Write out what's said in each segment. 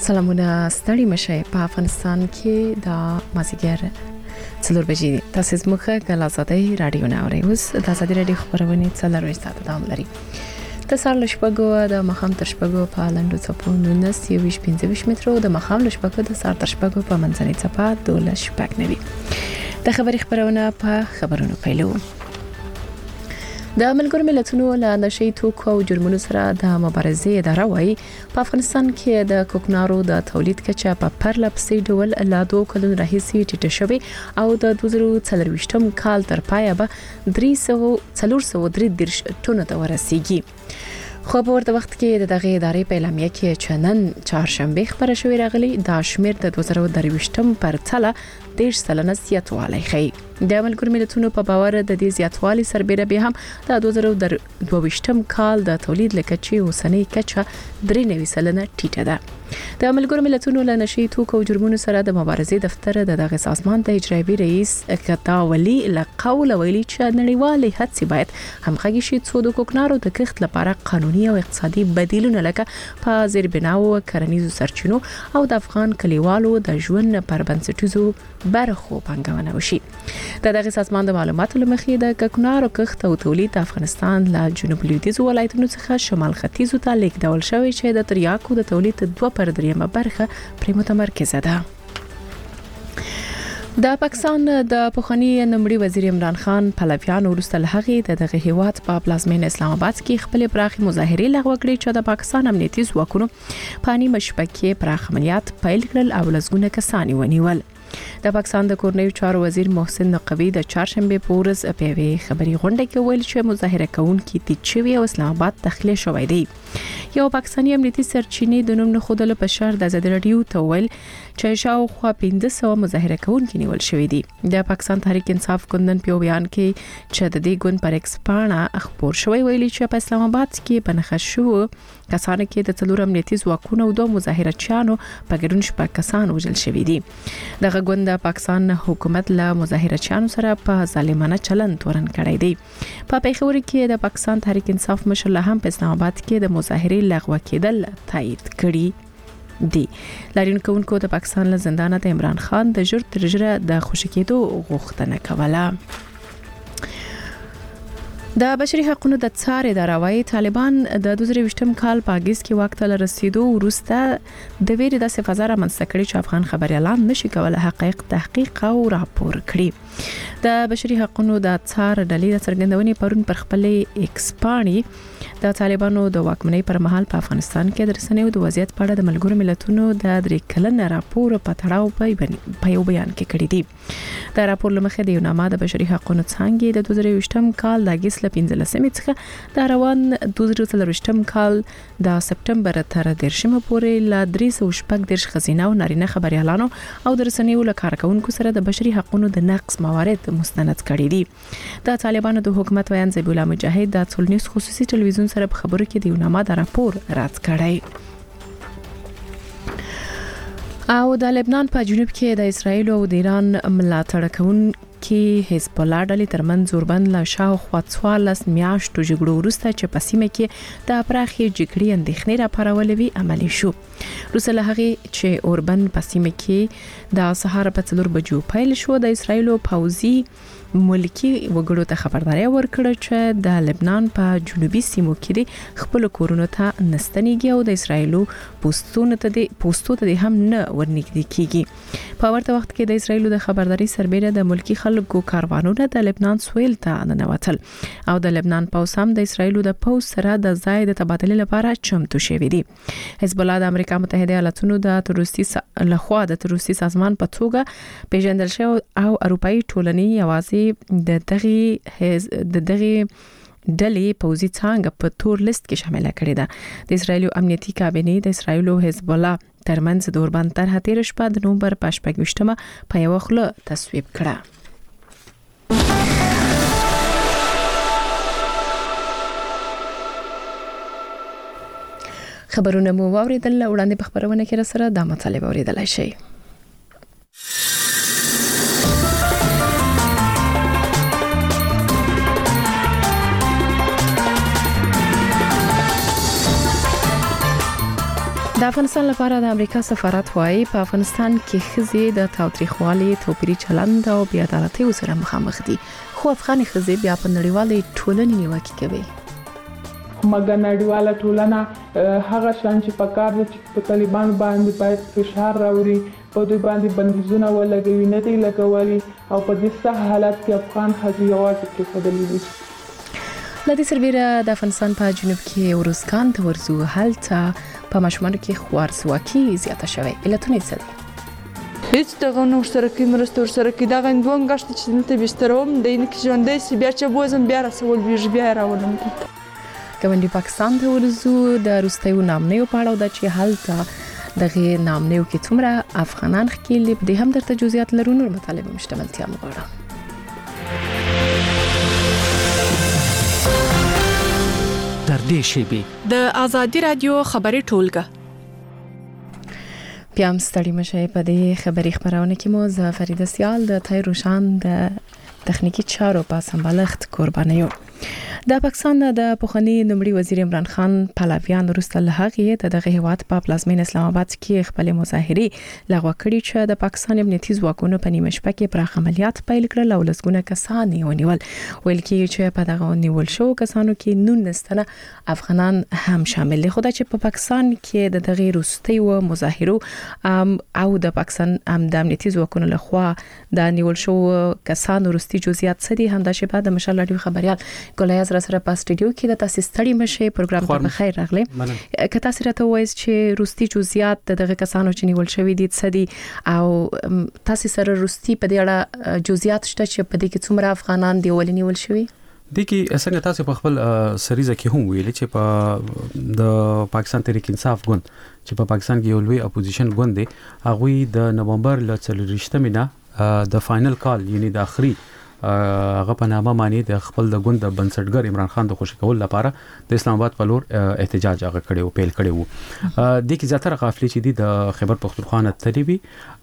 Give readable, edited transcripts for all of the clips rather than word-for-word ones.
سلامونه ستړي مشه په افغانستان کې د مازیګر 4 بجې دي. تاسو زموږه د آزادۍ رادیو نه اورئ. اوس د آزادۍ رادیو خبرونه 4 ساعت دوام لري. د سهار له شپږو د مخام تر شپږو په لاندو څپو 19-25 مترو د مخام له شپږو د سهار تر شپږو په منځنۍ څپه 12 د خبري خبرونه په خبرونو پیلو. د ملګرو ملتونو له نشئی توکو او جرمونو سره د مبارزې اداره وايي په افغانستان کې د کوکنارو د تولید کچه په پرله پسې ډول لا 2 کلونو راهیسې ټیټه شوې او د 2024م کال تر پایه به 343 ټنو ته ورسیږي. خو په ورته وخت کې د دغه ادارې په اعلامیه کې چې نن چهارشنبه خبره شوې راغلي د شمیر د 2023م پرتله 10% زیاتوالی ښیي. د ملګرو ملتونو په باور د دې زیاتوالي سربېره به هم د 2022م کال د تولید لکچې اوسنۍ کچه 93% ټیټه ده. د ملګرو ملتونو له نشئی توکو او جرمونو سره د مبارزې دفتر د دغه سازمان د اجرایي رئیس کتا ولی لقول ویلي چې نړیوالې هڅې باید همغږي شي څو د کوکنارو د کښت لپاره قانوني او اقتصادي بدیلونه لکه په زیربناو کرنیزو سرچینو او د افغان کلیوالو د ژوند پر بنسټیزو برخو پنګونه وشي. د دغه سازمان د معلوماتو لمخې د کوکنارو کښت او تولید د افغانستان له جنوب لویدیځ ولایتونو څخه شمال ختیځو ته لیږدول شوی چې د تریاکو د تولید 2/3 برخه پرې متمرکزه ده. د پاکستان د پخوانی نمړي وزیر عمران خان پهلویان وروسته له هغې دغه هیواد په پلازمین اسلام آباد کې خپل پراخي مظاهرې لغوه کړې چې د پاکستان امنیتي ځواکونو په نیمه شپه کې پراخ عملیات پیل کړل او لسګونه کسان ونیول. د پاکستان د کورنیو چارو وزیر محسن نقوی د چهارشنبه په ورځ په وی خبري غونډه کې ویل چې مظاهره کوونکي تیچوي او اسلام آباد تخلیه شوی دی. یو پاکستانی امنیتي سرچینې د نوم نه خودل په شهر د آزادۍ رادیو ته ویل چې شاوخوا 1500 مظاهره کوونکي نیول شوی دي. د پاکستان تحریک انصاف ګوندن په بیان کې چې د دې ګوند پر ایکسپانا خبر شوی ویلي چې په اسلام آباد کې بنخښ شو کسانو کې د څلور امنیتي ځواکونو او 2 مظاهرچیانو په ګډون شپږ کسان وژل شوی دي. دغه ګوند د پاکستان حکومت له مظاهرچیانو سره په ظالمانه چلند تورن کړی دی. په پیښور کې د پاکستان تحریک انصاف مشر له هم په اسلام آباد کې د مظاهرې لغوه کېدل تایید کړي دي. لارین کوونکو د پاکستان له زندانه د عمران خان د ژر تر ژره د خوشی کېدو غوښتنه کوله. د بشري حقوقو د څار اداره وايي طالبان د 2020م کال په اگست کې واک ته رسیدو وروسته د ویرې د فضا رامنځته کړي چې افغان خبريالان نشي کولای حقایق تحقیق او راپور کړي. د بشري حقوقو د څار ډلې د څرګندونې پرون پر خپل ایکس باندې د طالبانو د واکمنۍ پر مهال په افغانستان کې د رسنیو د وضعیت په اړه د ملګرو ملتونو د 3 کلن راپور په تړاو په یو بیان کې کړی دی. د راپور لمخې د یوناما د بشري حقوقو څنګه د 2020م کال د اگست 15 څخه د روان 2023م کال د سپټمبر تر 10 پورې ل 314 خزینه او نارینه خبريالانو او د رسنیو له کارکونکو سره د بشري حقوقو د نقض موارد مستند کړي دي. د طالبانو د حکومت ویان زبیح الله مجاهد د ټول نیوز خصوصي ټلویزیون سره په خبرو کې د یوناما د راپور رد کړی. او د لبنان په جنوب کې د اسرایل او د ایران ملاتړ کوونکي حزب الله ډلې ترمن زوربند لا شاوخوا 14 میاشتو جګړو وروسته چې په سیمه کې د پراخي جګړې اندېښنې راپارولې عملي شو. روسله هغه چې اوربند په سیمه کې د سهار په 4 بجو پیل شو د اسرایل پوځي ملکی وګړو ته خبرداري ورکړه چې د لبنان په جنوبي سیمو کې خپل کورونو ته نستنیږي او د اسرایل پوستو ته هم نه ورنږدې کیږي. په ورته وخت کې د اسرایل د خبرداري سربېره د ملکی خلکو کاروانونه د لبنان سویل ته ننوتل او د لبنان پوځ هم د اسرایل د پوځ سره د ځای د تبادله لپاره چمتو شوی دی. حزب الله د امریکا متحده ایالاتونو د تروریستي لخوا د تروریستي سازمان په توګه پیژندل شوی او اروپאי ټولنې یوازې د دغه ډلې پوځي څنګه په تور لیست کې شامل کړي ده. د اسرایل امنیتي کابینه د اسرایل او حزب الله ترمنځ د اوربند طرح تیر شپه د نومبر په 28مه په یو خله تصویب کړه. خبرونه مو واوریدل. وړاندې په خبرونه کې را سره د مطالبه اوریدلای شئ. د افغانستان لپاره د امریکا سفارت وايي په افغانستان کې ښځې د تاوتریخوالي توپیري چلند او بې عدالتۍ سره مخامخ دي خو افغان ښځې بیا په نړیوالې ټولنې نیوکه کوي مګر نړیواله ټولنه هغه شان چې په کار دي چې په طالبان باندې باید فشار راوړي په دوی باندې بندیزونه ولګوي نه دی لګولي او په دې سخت حالت کې افغان ښځې یوازې پرېښودلې دي. لدې سربیره د افغانستان په جنوب کې ورزګان ته ورزو هلته په ماشومانو کې خوارځواکي زیاته شوې علتونه څه دي؟ هیڅ دغه نو شرکې مرسته ورسره کې دغه دوه غشت چې دلته بستروم د ان کې ژوندې سی بیا چې بوزم بیا رسول بیا راولم دلته کومندي پاکستان ته ورزو د روستیو نامنیو په اړه د چې هلته دغه نامنیو کې څومره افغانان خکېلې په دې هم درته جزئیات لرو نور مطالب مشتملتیا مغواړم. در دې شیبي د ازادي رادیو خبري ټولګه پیام ستړي مشه په دې خبري خبرونه کې مو ز فریده سیال د تای روشان د تخنیکی چارو په سمبالښت قرباني یو د پاکستان د پخوانی نمړي وزیر عمران خان پهلویان وروسته له هغه دغه هیواد په پلازمین اسلام آباد کې خپل مظاهره لغوه کړې چې د پاکستان امنیتي ځواکونو په نیمه شپه کې پراخ عملیات پیل کړل او لسګونه کسان ونیول ویل کېږي چې په دغه نیول شو کسانو کې 19 تنه افغانان هم شامل دي خو چې په پاکستان کې د دغه روستي او مظاهره او د پاکستان د امنیتي ځواکونو لخوا د نیول شو کسانو روستي جزئیات څه دي هم د شپه د مشال رادیو خبريال ګولایز سره په استودیو کې د تاسو ستړي مشه پروګرام ته بخیر راغلی که تاسو راته وایي چې روستي جزئیات دغه کسانو چې نیول شوی دي څه دي او تاسو سره روستي په دې اړه جزئیات شته چې په دې کې څومره افغانان دی ولې نیول شوی د کې څنګه تاسو په خپل سریزه کې هم ویل چې په د پاکستان تحریک انصاف ګوند چې په پاکستان کې یو لوی اپوزیشن ګوند دی هغه د نومبر ل 24 مینا د فائنل کال یعنی د اخري هغه په نامه معنی د خپل د ګوند بنسټګر عمران خان د خوشی کول لپاره د اسلام آباد په لور احتجاج هغه کړي او پیل کړي وو د کی زیاتره قافلې چې دي د خیبر پختونخوا تریبي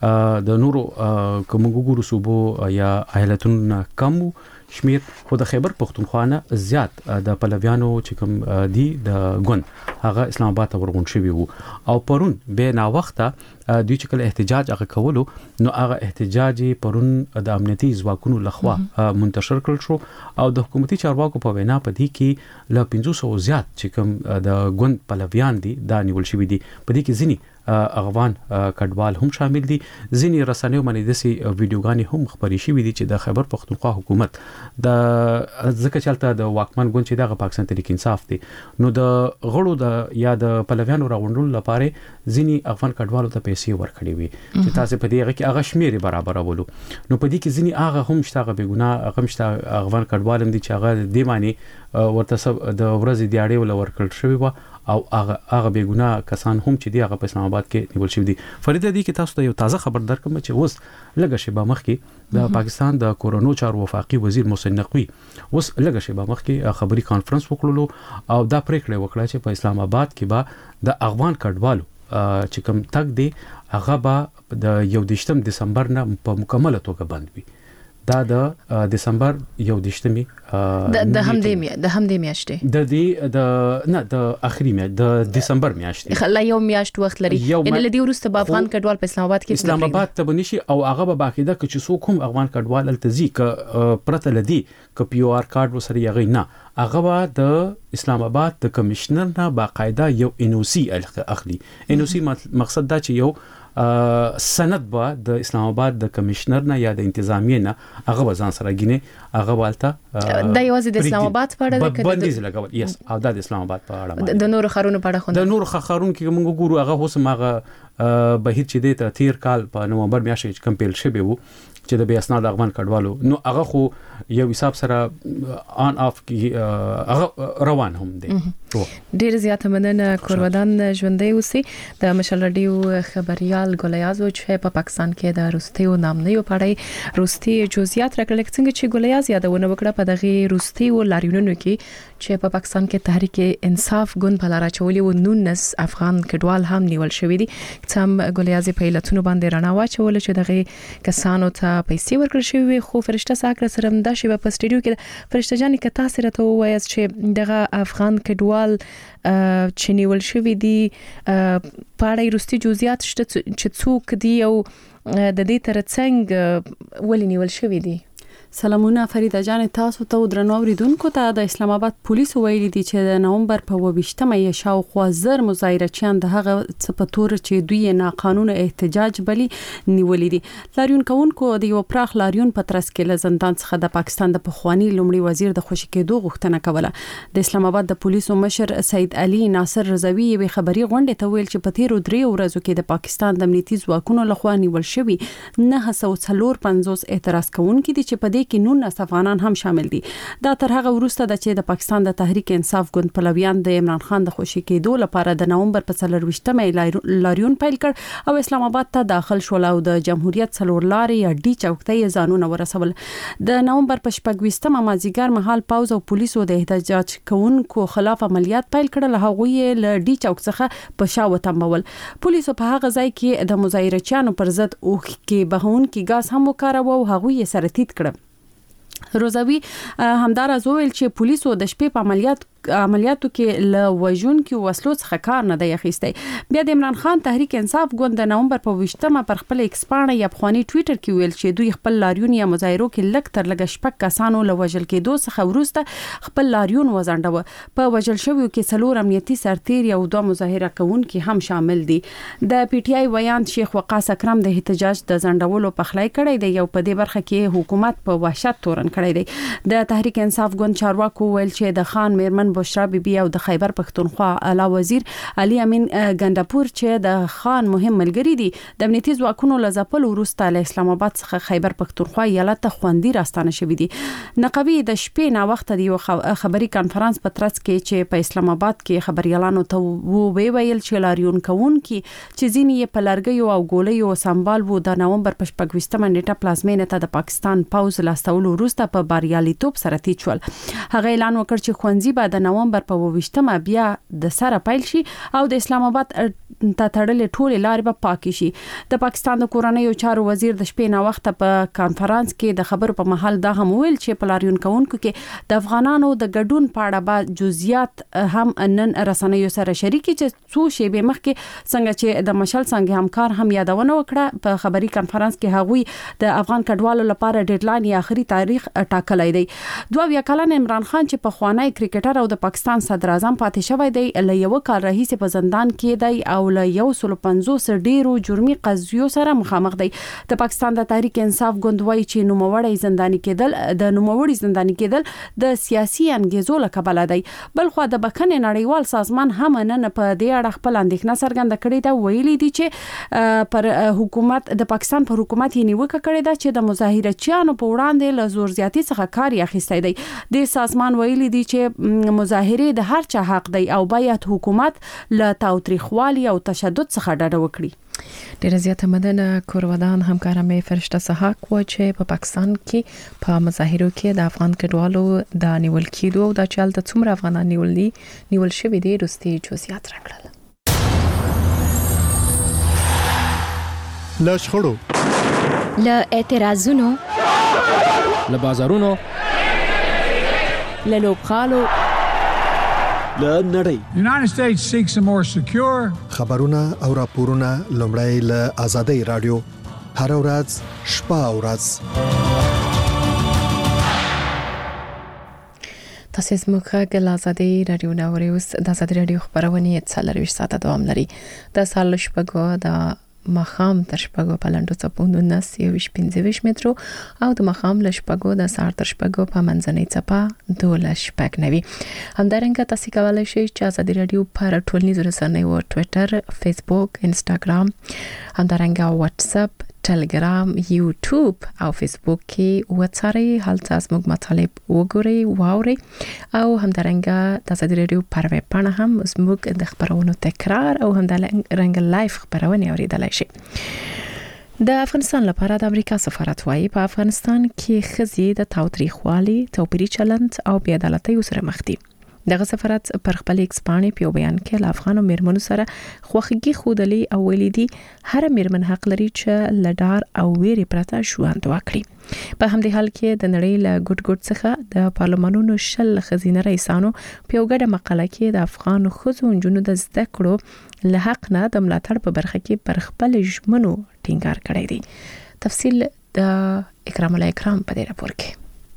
د نورو کومګورو صوبو یا ایالتونو کم شمیر خو د خیبر پختونخوا زیات د پلویانو چې کوم دي د ګوند هغه اسلام آباد ته ورغون شوی وو او پرون به نا وخته دوی چې کله احتجاج هغه کولو نو هغه احتجاج پرون د امنیتي ځواکونو لخوا منتشر کړل شو او د حکومتي چارواکو په وینا په دې کې ل 500 زیات چې کوم د ګوند پلویان دي دا نیول شوی دي په دې کې ځینی افغان کډوال هم شامل دي ځینی رسنیو باندې د سي ویډیوګانی هم خبري شوی دي چې د خیبر پختونخوا حکومت د ځکه چلته د واکمن ګوند چې د پاکستان تحریک انصاف دي نو د غړو د یا د پلویانو راوندلو لپاره ځینی افغان کډوالو ته پیسې ورکړي وي چې تاسو په دې کې هغه شمیر برابرولو نو په دې کې ځینی هغه هم شته به ګناه هغه شته افغان کډوال هم دي چې هغه د معنی ورته د ورځې دیاړي ول ورکړل شوی و او هغه به ګناه کسان هم چې دی هغه په اسلام آباد کې نیول شوی دي فریده دی کې تاسو ته یو تازه خبر درکم چې اوس لږه شی به مخ کې د پاکستان د کورونو چارو وفاقي وزیر محسن نقوی اوس لږه شی به مخ کې خبري کانفرنس وکړلو او دا پریکړه وکړه چې په اسلام آباد کې به د افغان کډوالو چې کوم تک دی هغه به د 11 دسمبر نه په مکمله توګه بند وي دا د دسمبر 11 د همدې میاشتې د دې د نه د اخري میاشت د دسمبر میاشتې خلا یو میاشت وخت لري ان لدی ورسته په افغان کډوال په اسلام آباد کې اسلام آباد ته بنشي او هغه به باقاعده چې څوک هم افغان کډوال التزی ک پرته لدی ک پی او آر کارت وسره یغی نه هغه به د اسلام آباد د کمشنر نه باقاعده یو ان او سی اخلي ان او سی مقصد دا چې یو سند با د اسلام آباد د کمشنر نه یا د انتظامیه نه هغه ځان سره غینه هغه والته د یوازې د اسلام آباد په اړه د بندیز لګول یس او د اسلام آباد په اړه د نور خارونو په اړه د نور خارونو کې موږ ګورو هغه اوس ماغه بهیر چې د تیر کال په نومبر میاشتې کې کمپیل شوی وو چې د بیا اسناد افغان کډوالو نو هغه خو یو حساب سره آن اف کې هغه روان هم دي ډیر زیات مننه کورودان ژوندۍ اوسي د مشال رادیو خبريال ګولیازو چې په پاکستان کې د روستیو نامنیو پړای روستي جزئیات راکړل څنګه چې ګولیاز یادونه وکړه په دغه روستیو لاریونونو کې چې په پاکستان کې تحریک انصاف ګوند په لار اچولي و 19 افغان کډوال هم نیول شوی دي تم ګولیاز په لاتونو باندې رڼا واچول چې دغه کسانو ته پیسې ورکړل شوی خو فرشته ساکر سره د شی په سټډیو کې فرشته جان کې تاسو راته وایي چې دغه افغان کډوال کډوال چې نیول شوی دي په اړه وروستي جزئیات شته چې څوک دي او د دې ترڅنګ ولې نیول شوی دي؟ سلامونه فریده جان، تاسو ته درنو اوریدونکو ته د اسلام آباد پولیسو ویلي دي چې د نومبر په 28مه یې شاوخوا زر مظاهرچیان د هغه څه په تور چې دوی ناقانونه احتجاج بلی نیولې دي. لاریون کوونکو د یو پراخ لاریون په ترڅ کې له زندان څخه د پاکستان د پخوانی لومړي وزیر د خوشی کېدو غوښتنه کوله. د اسلام آباد د پولیسو مشر سید علي ناصر رضوی یې خبري غونډه ته ویل چې په تیرو 3 ورځو کې د پاکستان د امنیتي ځواکونو لخوا نیول شوی 954 اعتراض کوونکي دي چې په کې 19 افغانان هم شامل دي. دا تر هغه وروسته د چې د پاکستان د تحریک انصاف ګوند پلویان د عمران خان د خوشی کېدو لپاره د نومبر په 24مه لاریون پیل کړ او اسلام آباد ته داخل شول او د جمهوریت څلور لارې یا ډی چوکۍ ځانونه ورسول. د نومبر په 24مه مازیګر مهال پاوز او پولیسو د احتجاج کوونکو خلاف عملیات پیل کړل. هغوی له ډی چوک څخه په شا وتمول. پولیسو په هغه ځای کې د مظاهرچیانو پر ضد اوخ کې بهون کې غاز هم وکاروه او هغوی یې سره تیت کړ. روزوی همدارز ویل چې پولیسو د شپې په عملیاتو کې له وژون کې وسلو څخه کار نه دی اخیستی. بیا د عمران خان تحریک انصاف ګوند د نومبر په 28مه پر خپل ایکس پاڼه یا افغاني ټوئیټر کې ویل چې دوی خپل لاریون یا مظاهرو کې لږ تر لږه شپږ کسانو له وژل کېدو څخه وروسته خپل لاریون وځنډاوه. په وژل شویو کې 4 امنیتي سرتیر او 2 مظاهره کوونکي هم شامل دي. د پی ټی آی ویان شیخ وقاص اکرم د احتجاج د ځنډولو په خلای کړی دی او په دې برخه کې حکومت په وحشت تورن کړی دی. د تحریک انصاف ګوند چارواکو ویل چې د خان میرمن بشرا بیبي او د خیبر پختونخوا اعلی وزیر علي امین ګندپور چې د خان مهم ملګری دي د امنیتي ځواکونو لزپل وروسته له اسلام آباد څخه خیبر پختونخوا ایالت ته خوندي راستانه شوې دي. نقوی د شپې نا وخت د یو خبري کانفرنس په ترڅ کې چې په اسلام آباد کې خبريالانو ته ویل چې لاریون کوونکي چې ځینې په لرګیو او ګولیو سمبال وو د نومبر په 24مه نیټه پلازمینه ته د پاکستان پاوز لاستول وروسته په بریالیتوب سره تیت شول. هغه اعلان وکړ چې ښوونځي به د نومبر په 28مه بیا د سره پیل شي او د اسلام آباد ته تړلې ټولې لارې به پاکې شي. د پاکستان د کورنیو چارو وزیر د شپې نا وخت په کانفرنس کې د خبرو په محل دا هم ویل چې په لاریون کوونکو کې د افغانانو د ګډون په اړه به جزئیات هم نن رسنیو سره شریکي چې څو شیبې مخکې څنګه چې د مشل څنګه همکار هم یادونه وکړه. په خبري کانفرنس کې هغوی د افغان کډوالو لپاره ډیډلاین یا اخري تاریخ ټاکلی دی. 22 کلن عمران خان چې په خوانی کرکټر او د پاکستان صدر اعظم پاتې شوی دی له یو کال راهیسې په زندان کې دی او له 150 ډیرو جرمي قضیو سره مخامخ دی. د پاکستان د تحریک انصاف ګوند وايي چې نوموړی زنداني کېدل د سیاسي انګیزو له کبله دی. بل خو د بخښنې نړیوال سازمان هم نن په دې اړه خپل اندېښنه څرګنده کړې ده. ویلي دي چې پر حکومت د پاکستان پر حکومت یې نیوکه کړې ده چې د مظاهرچیانو په وړاندې له زور زیاتی څخه کار اخیستی دی. د سازمان ویلي دي چې مظاهره د هر چا حق دی او باید حکومت له تاوتریخوالي او تشدد څخه ډډه وکړي. ډیره زیاته مدنه کورودان همکاره مې فرشته سحاق و چې په پاکستان کې په مظاهرو کې د افغان کډوالو د نیول کېدو او د چل د څومره افغانان نیول شوی دي وروستي جزئیات راکړل. له شخړو، له اعتراضونو، له بازارونو، له لوبغالو، له نړۍ. United States seeks a more secure. خبرونه او راپورونه لومړی له آزادۍ رادیو هر ورځ شپه او ورځ. تاسو زموږ د آزادۍ رادیو ناوړي اوس د آزادۍ رادیو خبرونه 24 ساعته دوام لري. د سال شپږو د مخام تر شپږو په لاندو چپونو 9.15 مترو او د مخام له شپږو د سار تر شپږو په منځنۍ چپه 12.9. همدارنګه تاسو کولای شئ چې آزادۍ رادیو پر ټولنیزو رسنیو ټوئیټر، فیسبوک، انستګرام، همدارنګه واتس اپ، ټلګرام، یوټیوب او فیسبوک کې وڅارئ. هلته زموږ مطالب وګورئ، واورئ او همدارنګه د آزادۍ رادیو پر ویب پاڼه هم زموږ د خبرونو تکرار او همدارنګه لایف خبرونه اوریدلای شئ. د افغانستان لپاره د امریکا سفارت وايي په افغانستان کې ښځې د تاوتریخوالي، توپیري چلند او بې عدالتۍ سره مخ دي. دغه سفارت پر خپل ایکس باندې په بیان کې له افغان میرمنو سره خوښګي خودلی او ولیدي هر میرمن حق لري چې لډار او ویری پرته ژوند وکړي. په همدې حال کې د نړۍ له ګډ څخه د پارلمانونو شل خزینه رئیسانو په یو ګډه مقاله کې د افغان ښځو نجونو د زده کړو له حق نه د ملاتړ په برخه کې پر خپل ژمنو ټینګار کړی دی. تفصیل د اکرام الله اکرام په دې راپور کې.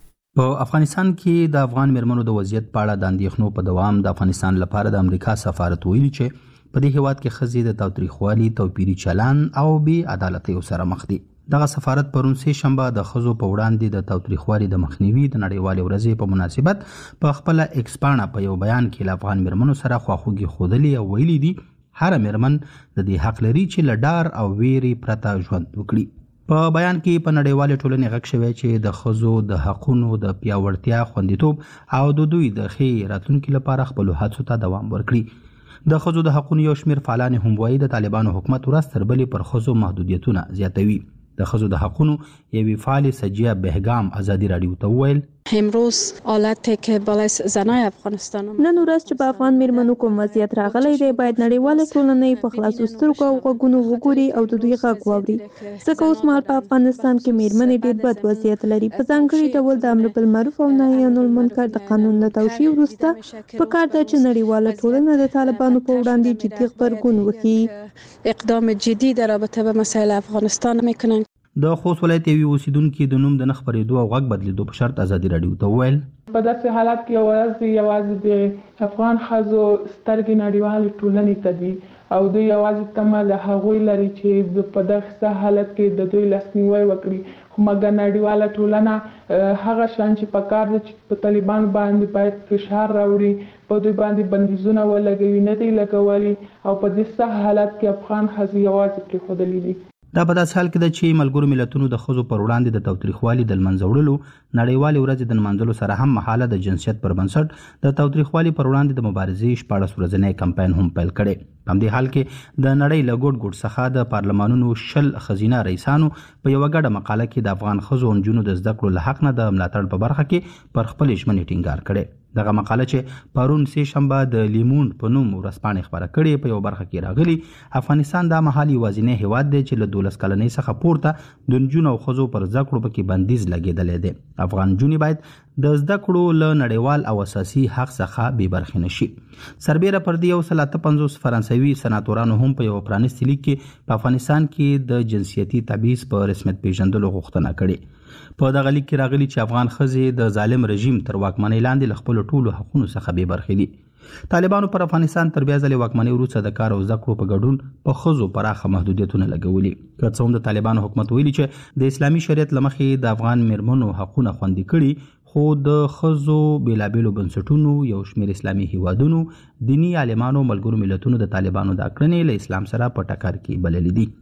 په افغانستان کې د افغان میرمنو د وضعیت په اړه د اندېښنو په دوام د افغانستان لپاره د امریکا سفارت ویلي چې په دې هیواد کې ښځې د تاوتریخوالي، توپیري چلن او بې عدالتۍ سره مخ دي. دغه سفارت پرون سه شنبه د ښځو په وړاندې د تاوتریخوالي د مخنیوي د نړیوالې ورځې په مناسبت په خپل ایکس باندې په یو بیان کې له افغان میرمنو سره خواخوږي ښودلې او ویلي دي هر میرمن د دې حق لري چې لډار او ویری پرته ژوند وکړي. په بیان کې په نړیوالې ټولنې غږ شوی چې د ښځو د حقونو د پیاوړتیا، خوندیتوب او د دوی د ښې راتلونکي لپاره خپل هڅو ته دوام ورکړي. د ښځو د حقونو یو شمېر فعالان هم وایي د طالبانو حکومت ورځ تر بلې پر ښځو محدودیتونه زیاتوي. د ښځو د حقونو یوې فعال سجیه بهګام ازادي راډیو ته وویل امروز حالتی که بالای زنای افغانستان نن ورځ چې په افغان میرمنو کوم وضعیت راغلی دی باید نړیواله ټولنه په خلاصو سترګو او غوږونو وګوري او د دوی غږ واوري. ځکه اوس مهال په افغانستان کې میرمنې ډېر بد وضعیت لري. په ځانګړي ډول د امر بالمعروف او نهي عن المنکر د قانون له توشیح وروسته پکار ده چې نړیواله ټولنه د طالبانو په وړاندې جدي غبرګون وکړي. اقدام جدی در رابطه به مسائل افغانستان میکنن. د خوست ولایت یوې اوسیدونکي د نوم د نه خپرېدو او غږ بدلیدو په شرط ازادي راډیو ته وویل په داسې حالت کې یوازې د افغان ښځو سترګې نړیوالې ټولنې ته دي او دوی یوازې تمه له هغوی لري چې په دغه حالت کې د دوی لاسنیوی وکړي. خو مګر نړیواله ټولنه هغه شان چې په کار ده چې په طالبان باندې باید فشار راوړي، په دوی باندې بندیزونه ولګوي، نه دی لګولي او په دې سخت حالت کې افغان ښځې یوازې پرېښودلي دي. دا په داسې حال کې ده چې ملګرو ملتونو د ښځو پر وړاندې د تاوتریخوالي د لمنځه وړلو نړیوالې ورځې د نمانځلو سره هم مهاله د جنسیت پر بنسټ د تاوتریخوالي پر وړاندې د مبارزې 14 ورځنی کمپاین هم پیل کړی. په همدې حال کې د نړۍ له ګوټ څخه د پارلمانونو شل خزینه رئیسانو په یوه ګډه مقاله کې د افغان ښځو او نجونو د زده کړو له حق نه د ملاتړ په برخه کې پر خپلې ژمنې ټینګار کړی. دغه مقاله چې پرون سه شنبه د لیموند په نوم ورځپاڼې خپره کړې په یو برخه کې راغلي افغانستان دا مهال یوازینی هیواد دی چې له 12 کلنۍ څخه پورته د نجونو او ښځو پر زده کړو پکې بندیز لګېدلی دی. افغان نجونې باید د زده کړو له نړیوال او اساسي حق څخه بې برخې نشي. سربیره پر دې 158 فرانسوي سناتورانو هم په یو پرانیستي لیک کې په افغانستان کې د جنسیتي تبعیض په رسمیت پیژندلو غوښتنه کړې. په دغه لیک کې راغلي چې افغان ښځې د ظالم رژیم تر واکمنۍ لاندې له خپلو ټولو حقونو څخه بې برخې دي. طالبانو پر افغانستان تر بیا ځلې واکمنۍ وروسته د کار او زده کړو په ګډون په ښځو پراخه محدودیتونه لګولي. که څه هم د طالبانو حکومت ویلي چې د اسلامي شریعت له مخې د افغان میرمنو حقونه خوندي کړي، خو د ښځو بېلابېلو بنسټونو، یو شمېر اسلامي هیوادونو، دیني عالمانو، ملګرو ملتونو د طالبانو دا کړنې له اسلام سره په ټکر کې بللې دي.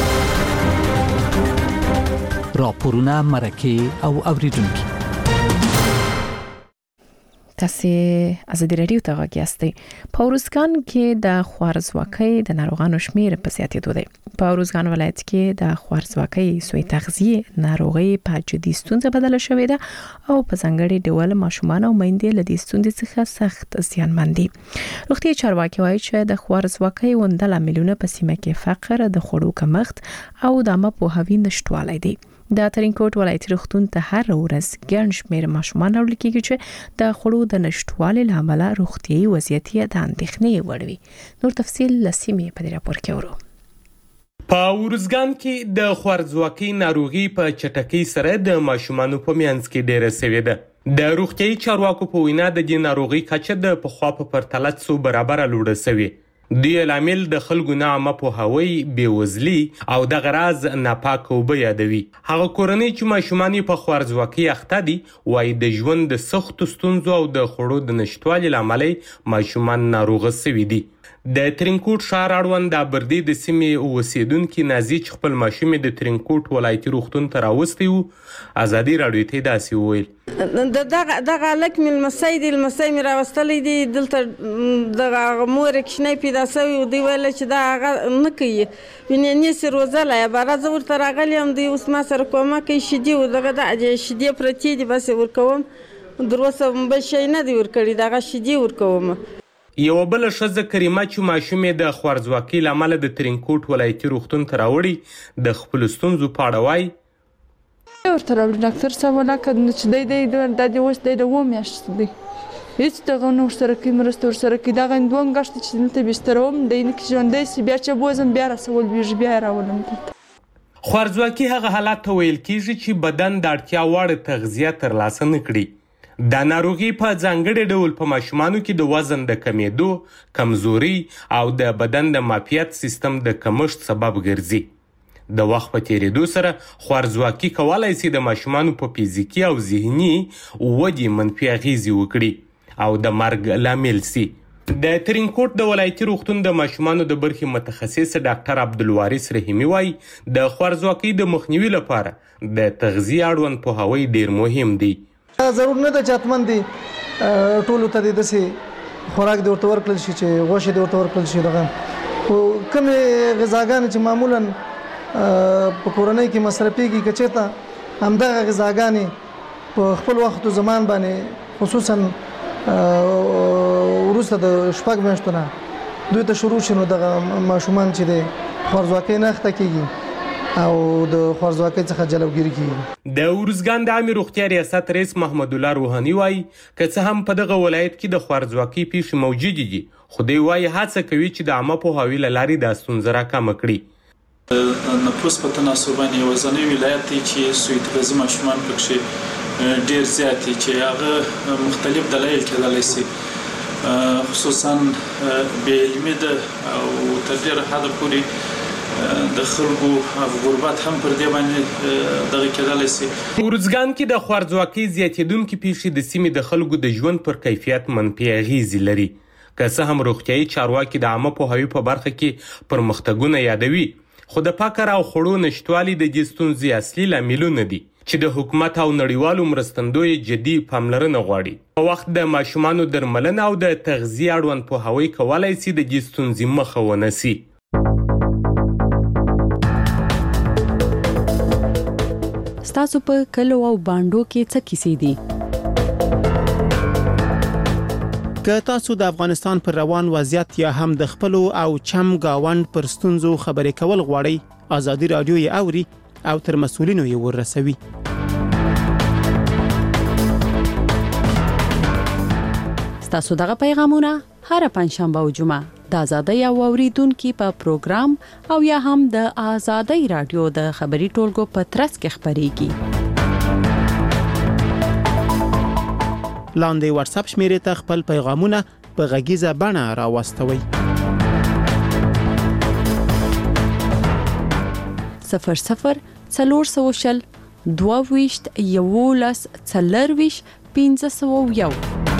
راپورونه، مرکې او اوریدونکي تاسو ازادي راډیو ته غږی یاستئ. په ارزګان کې د خوارزواکۍ د ناروغانو شمېر په زیاتېدو دی. په ارزګان ولایت کې د خوارزواکۍ سوی تغذیه ناروغي په جدي ستونزه بدله شوې ده او په ځانګړي ډول ماشومان او میندې له دې ستونزې څخه سخت زیانمن دي. روغتیايي چارواکي وایي چې د خوارزواکۍ ونده لاملونه په سیمه کې فقر، د خوړو کمښت او د عامه پوهاوي نشتوالی دی. د ترینکوټ ولایتي روغتون ته هر ورځ ګڼ شمېر ماشومان راوړل کېږي چې د خوړو د نشتوالي له امله روغتیايي وضعیت یې د اندېښنې وړ وي. نور تفصیل له سیمې په دې راپور کې ورو. په ارزګان کې د خوارزواکۍ ناروغي په چټکۍ سره د ماشومانو په منځ کې ډېره سوې ده. د روغتیايي چارواکو په وینا د دې ناروغي کچه د پخوا په پرتله څو برابره لوړه سوې. دوی لامل د خلکو نه عامه پوهاوی، بېوزلي او دغه راز ناپاکه اوبه یادوي. هغه کورنۍ چې ماشومان یې په خوارزواکۍ اخته دي وایي د ژوند د سختو ستونزو او د خوړو د نشتوالي له امله ماشومان ناروغه سوي دي. د ترینکوټ ښار اړوند د ابردي د سیمې اوسیدونکي نازي چې خپل ماشوم د ترینکوټ ولایتي روغتون ته راوستی و، ازادي راډیو ته داسې وویل دغه هلک مې لمسی دی، لمسی مې راوستلی دی دلته دغه مور کښنۍ پیدا شوی و، دوی ویله چې دا هغه نه کوي وینې نیسي روزلی باره زه ورته راغلی یم، دوی اوس ما سره کومه کوي شیدې و دغه د شیدې پرتې دي بس یې ورکوم دروسه بل شی نه دی ورکړي دغه شیدې ورکوم. یو بل ښځه کریمه چې ماشومې د خوارځواکۍ له امله د ترینکوټ ولایتي روغتون ته راوړي د خپلو ستونزو په اړه وایي. ورته راوړي ډاکټر صاحب ولکه چې دی اوس دی د 7 میاشتې دی هیڅ دغه نه ورسره کوي مرسته ورسره کوي دغه 2 میاشتې چې دلته بستر وم دی نه کې ژوندی سي بیا چې بوزم بیا رسول بیږي بیا راولم دلته. خوارځواکي هغه حالت ته ویل کیږي چې بدن د اړتیا وړ تغذیه ترلاسه نه کړي. دا ناروغي په ځانګړي ډول په ماشومانو کې د وزن د کمیدو، کمزوري او د بدن د معافیت سیستم د کمښت سبب ګرځي. د وخت په تیریدو سره خوارځواکي کولای شي د ماشومانو په فزیکي او ذهني ودې منفي اغیزې وکړي او د مرګ لامل شي. د ترینکوټ د ولایتي روغتون د ماشومانو د برخې متخصص ډاکټر عبدالوارث رحیمي وایي د خوارځواکۍ د مخنیوي لپاره د تغذیې اړوند پوهاوی ډیر مهم دی. ضرور نه ده چې حتمن دي ټولو ته داسې خوراک د ورته ورکړل شي چې غوښې د ورته ورکړل شي دغه خو کومې غذاګانې چې معمولا په کورنۍ کې مصرفېږي که چېرته همدغه غذاګانې په خپل وخت و زمان باندې خصوصا وروسته د 6 میاشتو نه دوی ته شروع شي نو دغه ماشومان چې د خوارځواکۍ نه اخته کېږي او د خوارځواکۍ څخه جلوګیري کیږي. د ارزګان د عامه روغتیا ریاست رئیس محمد الله روحاني وایي که څه هم په دغه ولایت کې د خوارځواکۍ پیښې موجودې دي خو دوی وایي هڅه کوي چې د عامه پوهاوي له لارې دا ستونزه راکمه کړي. نفوس په تناسب باندې یوازینی ولایت دی چې سویت غذي ماشومان پکې ډیر زیات دي چې هغه مختلف دلایل کېدلی شي خصوصا بې علمي ده او تر ډېره حده پورې د خلکو غربت هم پر دې باندې دغه کېدلی شي. ارزګان کې د خوارځواکۍ زیاتېدونکې پیښې د سیمې د خلکو د ژوند پر کیفیت منفي اغیزې لري. که څه هم روغتیایي چارواکي د عامه پوهاوي په برخه کې پرمختګونه یادوي خو د فقر او خوړو نشتوالي د دې ستونزې اصلي لاملونه دي چې د حکومت او نړیوالو مرستندوی جدي پاملرنه غواړي. په وخت د ماشومانو درملنه او د تغذیې اړوند پوهاوی کولای شي د دې ستونزې مخه ونیسي. ستاسو په کلو او باندو کې څه کیسې دي؟ که تاسو د افغانستان پر روان وضعیت یا هم د خپل او چم گاوند پر ستونزو خبرې کول غواړئ ازادي رادیو یې اوري او تر مسؤلینو یې ورسوي. ستاسو دغه پیغامونه هر پنځشنبه او جمعه د ازادۍ او اوریدونکو په پروګرام او یا هم د ازادۍ رادیو د خبري ټولګو په ترڅ کې خبريږي. لاندې واتس اپ شمیرې ته خپل پیغامونه په غږیزه بڼه راوستوي. 00 22 11 40 501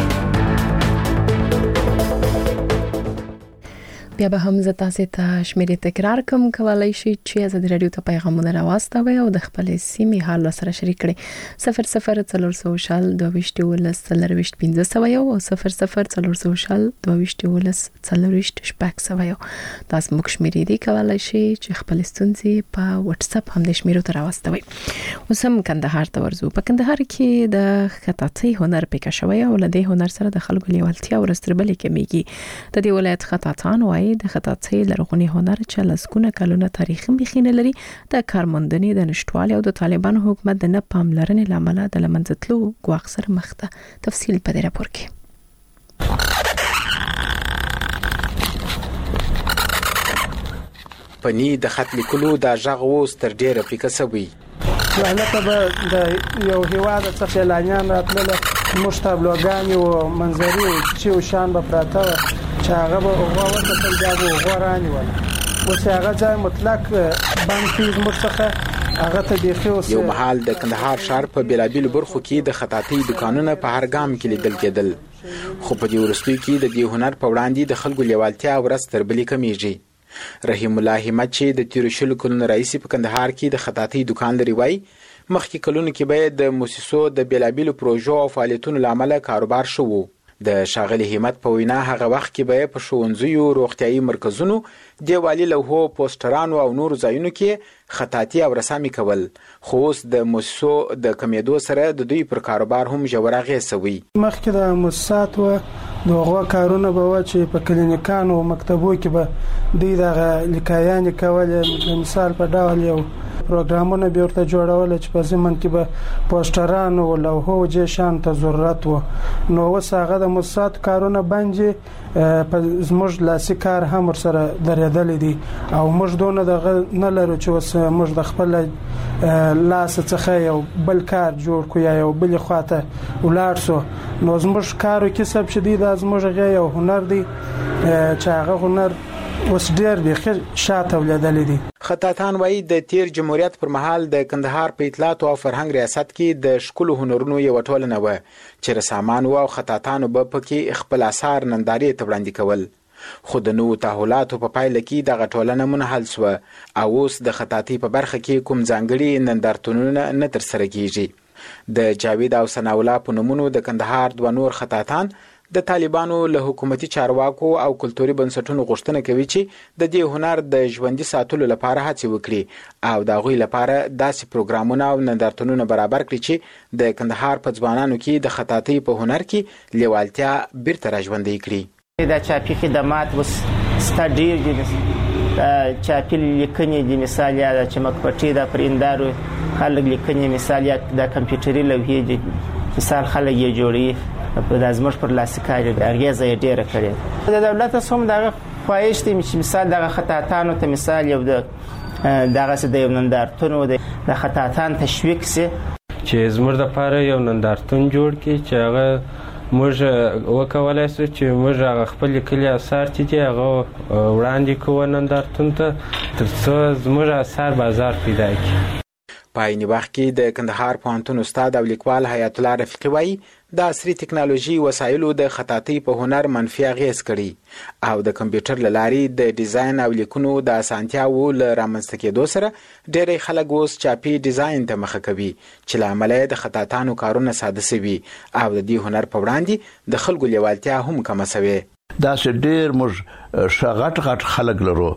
بیا به هم زه تاسو ته شمیرې تکرار کوم کولای شئ چې ازادي رادیو ته پیغامونه راوستوي او د خپل سیمې حال سره شریک کړئ. 00 400 22 40 501 او 00 400 22 40 501 تاسو موږ شمیرې دی کولای شئ چې خپل ستونزې په واتس اپ هم د شمیرو ته راوستوي. اوس هم کندهار ته ورځو. په کندهار کې د خطاطۍ هنر پکې شوی او له دې هنر سره د خلکو لیوالتیا او رستربلې کمیږي. د دې ولایت خطاطان وایي د خطاطۍ لرغونی هنر چې لسګونه کلونه تاریخي مخینه لري د کارموندنې د نشټوالي او د طالبانو حکومت د نه پاملرنې لامل د لمنځتلو ګواښ سره مخ ده. تفصیل په دې راپور کې. پنی د خط لیکلو د ژغ اوس تر ډیره پکسوي. لکه به د یو هیواد څخه اعلانیان راتلل موږ تابلوګانې او منظرې چې شان به پراته چې هغه به هغه وکړل دا به غوړانی ولا اوس هغه ځای مطلق باندې موږ څخه هغه ته بيخي اوس یو محل د کندهار شهر په بیلابیل برخو کې د خطاطۍ دکانونه په هر ګام کې لیدل کېدل خو په دې ورستوي کې د دې هنر په وړاندې د خلکو لیوالتیا ورځ تر بلې کمیږي. رحیم الله همت چې د 13 کلونو رئیس په کندهار کې د خطاطۍ دکان لري وای مخکې کلونو کې به د موسسو د بیلابیل پروژو او فعالیتونو لامل کاروبار شو د ښاغلي همت په وینا هغه وخت کې به په ښوونځیو، روغتیايي مرکزونو، دیوالي لوحو، پوسټرانو او نورو ځایونو کې خطاطي او رسامي کول، خو اوس د مؤسسو د کمیدو سره د دوی پر کاروبار هم ژور اغېز شوی. مخکې د مؤسسات و دغه کارونه به و چې په کلینیکانو او مکتبو کې به دوی دغه لیکایانې کولې، مثال په ډول یو پروګرامونه به ورته جوړول چې په ضمن کې به پوسټرانو او لوحو جشن ته ضرورت و. نو اوس هغه د مؤسسات کارونه باندې په زموږ لاسي کار هم ورسره درېدلې دي او موږ دونه دغه نه لرو چې اوس موږ د خپل لاس څخه یو بل کار جوړ کړو یا یو بل خواته ولاړ سو. نو زموږ کارو کې سب شدید از موږ یو هنر دی چې هغه هنر اوس ډېر بخیر شاته ولیدلې دي. خطاطان وایي د تیر جمهوریت پر مهال د کندهار په اطلاعات او فرهنګ ریاست کې د ښکلو هنرونو یو ټولنه و چې رسامان او خطاطانو به پکې خپل آثار نندارې ته وړاندې کول، خو د نوو تحولاتو په پایله کې دغه ټولنه منحل سوه او اوس د خطاطۍ په برخه کې کوم ځانګړي نندارتونونه نه ترسره کیږي. د جاوید او ثناء الله په نومونو د کندهار دوه نور خطاطان د طالبانو له حکومتي چارواکو او کلتوري بنسټونو غوښتنه کوي چې د دې هنر د ژوندي ساتلو لپاره هڅې وکړي او د هغوی لپاره داسې پروګرامونه او نندارتونونه برابر کړي چې د کندهار په ځوانانو کې د خطاطۍ په هنر کې لیوالتیا بیرته راژوندۍ کړي. د چاپي خدمات وس ستډیر دي، چاپي لیکنې دي، مثال یا د چمکپټي د پرندارو خلک لیکنې، مثال یا د کمپیوټري لوحې دي، مثال خلک یې جوړي په زموږ پر لاسي کار د اغیزه یې ډیره کړې. د دولت سم دغه خواهش دی چې مثال دغه خطاطانو ته مثال یو دغه څه د یو نندارتون د خطاطان تشویق سي چې زموږ لپاره یو نندارتون جوړ کړي چې هغه موږ وکولای شو چې موږ هغه خپل لیکلي اثار چې هغه وړاندې کوو نندارتون ته ترڅو زموږ اثار بازار پیدا کړي. په عین وخت کې د کندهار پوهنتون استاد او لیکوال حیات الله رفیقي وایي د عصري ټکنالوژي وسایلو د خطاطۍ په هنر منفي اغېز کړي او د کمپیوټر له لارې د ډیزاین او لیکونو د اسانتیاوو له رامنځته کېدو سره ډېری خلک اوس چاپي ډیزاین ته مخه کوي چې له امله د خطاطانو کارونه ساده سوي او د دې هنر په وړاندې د خلکو لیوالتیا هم کمه سوې. دا چې ډېر موږ شغټ خلک لرو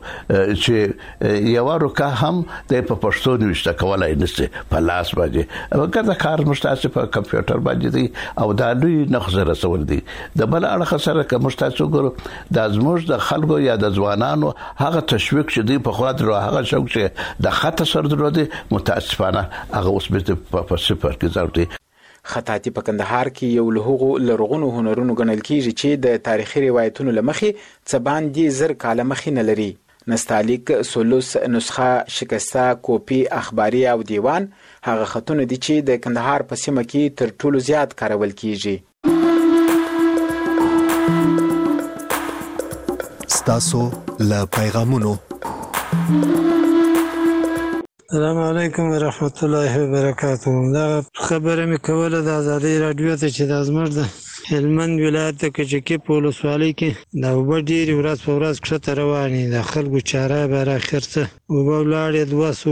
چې یو ورکه هم د په پښتو نوښت کولای نشي په لاس باندې وکړه کار مشتاسه په کمپیوټر باندې دي او دا لوی نقص رسول دي. د بل اړخ سره که مشتاسه ګورو د زموږ د خلکو یا د ځوانانو هغه تشویق چې دی په خاطر هغه شوق چې د خط سر درودي متاسفانه هغه اوس په صفر کې ځوړي. خطاطي په کندهار کې یو له هغو لرغونو هنرونو ګڼل کیږي چې د تاریخي روایتونو له مخې څه باندې 1000 کاله مخینه لري. نستعلیق، سلوس، نسخه، شکسته، کوپی، اخباري او دیوان هغه خطونه دي چې د کندهار په سیمه کې تر ټولو زیات کارول کیږي. ستاسو له پیغامونو. السلام علیکم ورحمت الله وبرکاته. دا خبره مې کوله د ازادي رادیو ته چې د زموږ د هلمند ولایت د کچکي په ولسوالۍ کې د اوبه ډېرې ورځ په ورځ کښته روانې د خلکو چاره به راخر څه اوبه ولاړې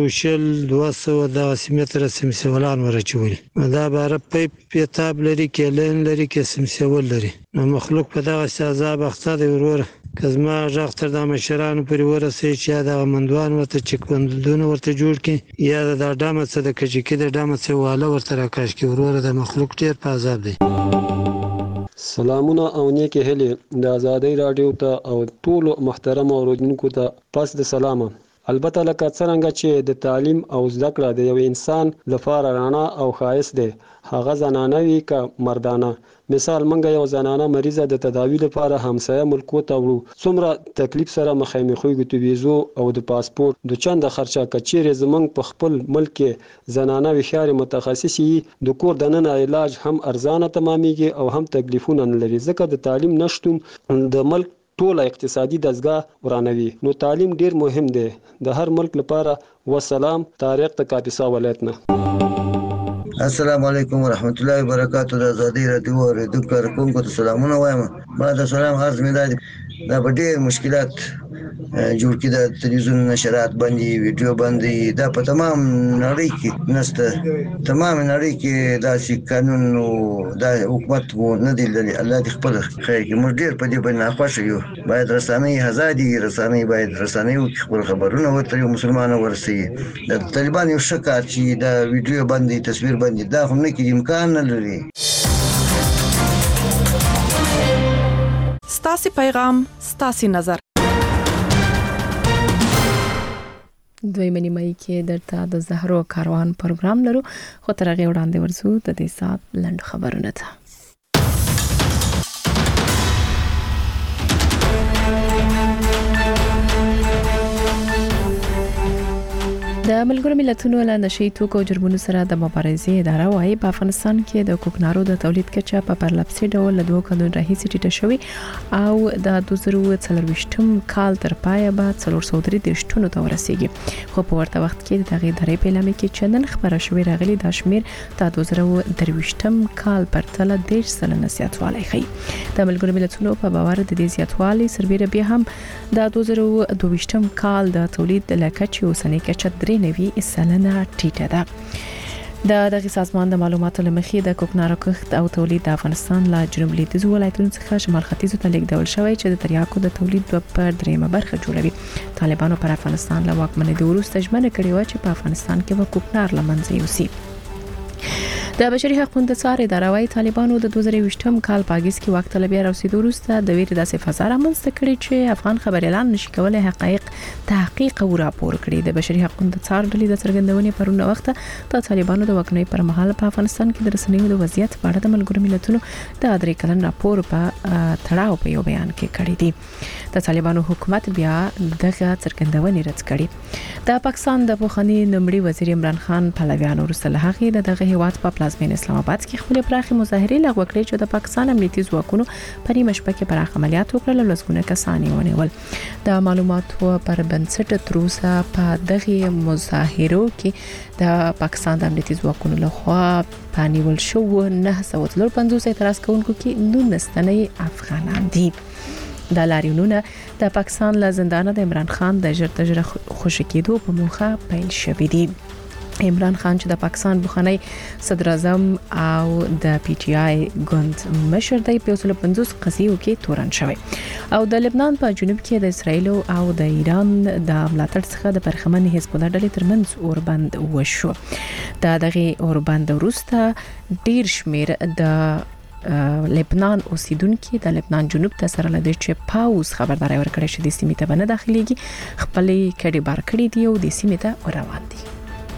200 متره سمسولان ورچولي. دا باره پیپ پیتاب لري، کیلین لري، کې سمسول لري. نو مخلوق په دغه عذاب اخته دی وروره که زما غږ تر د مشرانو پورې ورسوي چې یا دغه مندوان ورته چکبندونه ورته جوړ کړي یا د ډامه څه د کجکي د ډامه څه واله ورته راکاش کړي. وروره د مخلوق ډېر په عذاب دی. سلامونه او نیکې هیلې د ازادۍ راډیو ته او ټولو محترم اوریدونکو ته پس د سلامه. البته لکه څرنګه چې د تعلیم او زده کړه د یو انسان لپاره رڼا او ښایست دی، هغه زنانه وي که مردانه. مثال منګه یو زنانه مریضه د تداوی لپاره همسایه ملکو ته وړو، څومره تکلیف سره مخامخ کېږو د ویزو او د پاسپورت د چنده خرچه کچېرې زمونږ په خپل ملک کې زنانه وښیارې متخصص یي د کور دننه علاج هم ارزانه تمامېږي او هم تکلیفونه نه لري ځکه د تعلیم نشتون د ملک ټوله اقتصادي دستګاه ورانوي. نو تعلیم ډیر مهم دی د هر ملک لپاره. وسلام. طارق د کاپیسا ولایت نه. السلام علیکم ورحمت الله وبرکاته. د ازادي رادیو اوریدونکو کارکونکو ته سلامونه وایم. ما د سلام عرض مې دا په ډېر مشکلات جوړ کړي. د تلویزیون نشرات باندې، ویډیو باندې، دا په تمام نړۍ کې نشته. تمام نړۍ کې داسې قانون او د حکومت نه دی لري. الله دې خپل خیر کې. موږ ډېر په دې باندې خوښ یو. باید رسنۍ آزادي رسنۍ باید رسنۍ خپل خبرونه ورته یو مسلمان ورسي. د طالبان یو شکار چې دا ویډیو باندې تصویر باندې دا هم نه کې امکان نه لري. ستاسي پیغام ستاسي نظر. دویمه نیمه کې درته د زهرو کاروان پروګرام لرو، خو تر هغه وړاندې ورسو د دې سات لنډ خبرونه ته. د ملګرو ملتونو له نشي توکو جرمونو سره د مبارزې اداره وايي په افغانستان کې د کوکنارو د تولید کچه په پرلپسې ډول له 2 کلونو راهیسې ټیټه شوې او د 2024م کال تر پایه به 433 ته ورسیږي. خو په ورته وخت کې د دغه ادارې په اعلان کې چې نن خبره شوې راغلي د شمیر د 2023م کال پرتله 10% زیاتوالی ښيي. د ملګرو ملتونو په باور د دې زیاتوالي سربېره بیا هم د 2022م کال د تولید د کچې اوسنۍ کچه 93% ټیټه ده. د دغه سازمان د معلوماتو لمخې د کوکنارو کښت او تولید د افغانستان له جنوب لویدیځ ولایتونو څخه شمال ختیځو ته لیږدول شوی چې د تریاکو د تولید په دریمه برخه جوړوي. طالبانو پر افغانستان له واکمنۍ وروسته ژمنه کړې و چې په افغانستان کې به کوکنار له منځه یوسي. د بشري حقوقو د څار اداره وايي طالبانو د 2020م کال په اگست کې وخت طلبي راوستي وروسته د ویرې داسې فضا رامنځته کړې چې افغان خبر اعلان نشي کولای حقایق تحقیق او راپور کړي. د بشري حقوقو د څار ډلې د څرګندونې پرونه وخت د طالبانو د واکمنۍ پر مهال په افغانستان کې د رسنیو د وضعیت په اړه د ملګرو ملتونو د 3 کلن راپور په تړاو په یو بیان کې کړی دی. د طالبانو حکومت بیا دغه څرګندونې رد کړې. د پاکستان د پوخني نمړي وزیر عمران خان پهلویان وروسته له هغه دغه هیواد په پلازمین اسلام آباد کې خپل پراخي مظاهره لغوه کړې چې د پاکستان امنیتي ځواکونو په نیمه شپه کې پراخ عملیات وکړل. لسګونه کسان یې ونیول. د معلوماتو پر بنسټ تر اوسه په دغه مظاهرو کې د پاکستان د امنیتي ځواکونو لخوا پانیول شو 950 اعتراض کوونکو کې 19 تنه افغانان دي. د لاریونونه د پاکستان له زندانه د عمران خان د ژر خوشی کېدو په موخه پیل شوې دي. عمران خان چې د پاکستان بخنی صدر اعظم او د پی ټی آی ګوند مشر دی په 50 قضیو کې تورن شوی او د لبنان په جنوب کې د اسرایل او د ایران د ملاتړ څخه د پرخمن حزب الله ډلې ترمنځ اوربند وشو. دغه اوربند وروسته ډیر شمیر د لبنان اوسیدونکو د لبنان جنوب ته سره لدې چې پاوز خبرداري ورکړې چې د سیمې ته بنه داخليږي خپل کډي بار کړی دی او د سیمې ته روان دي.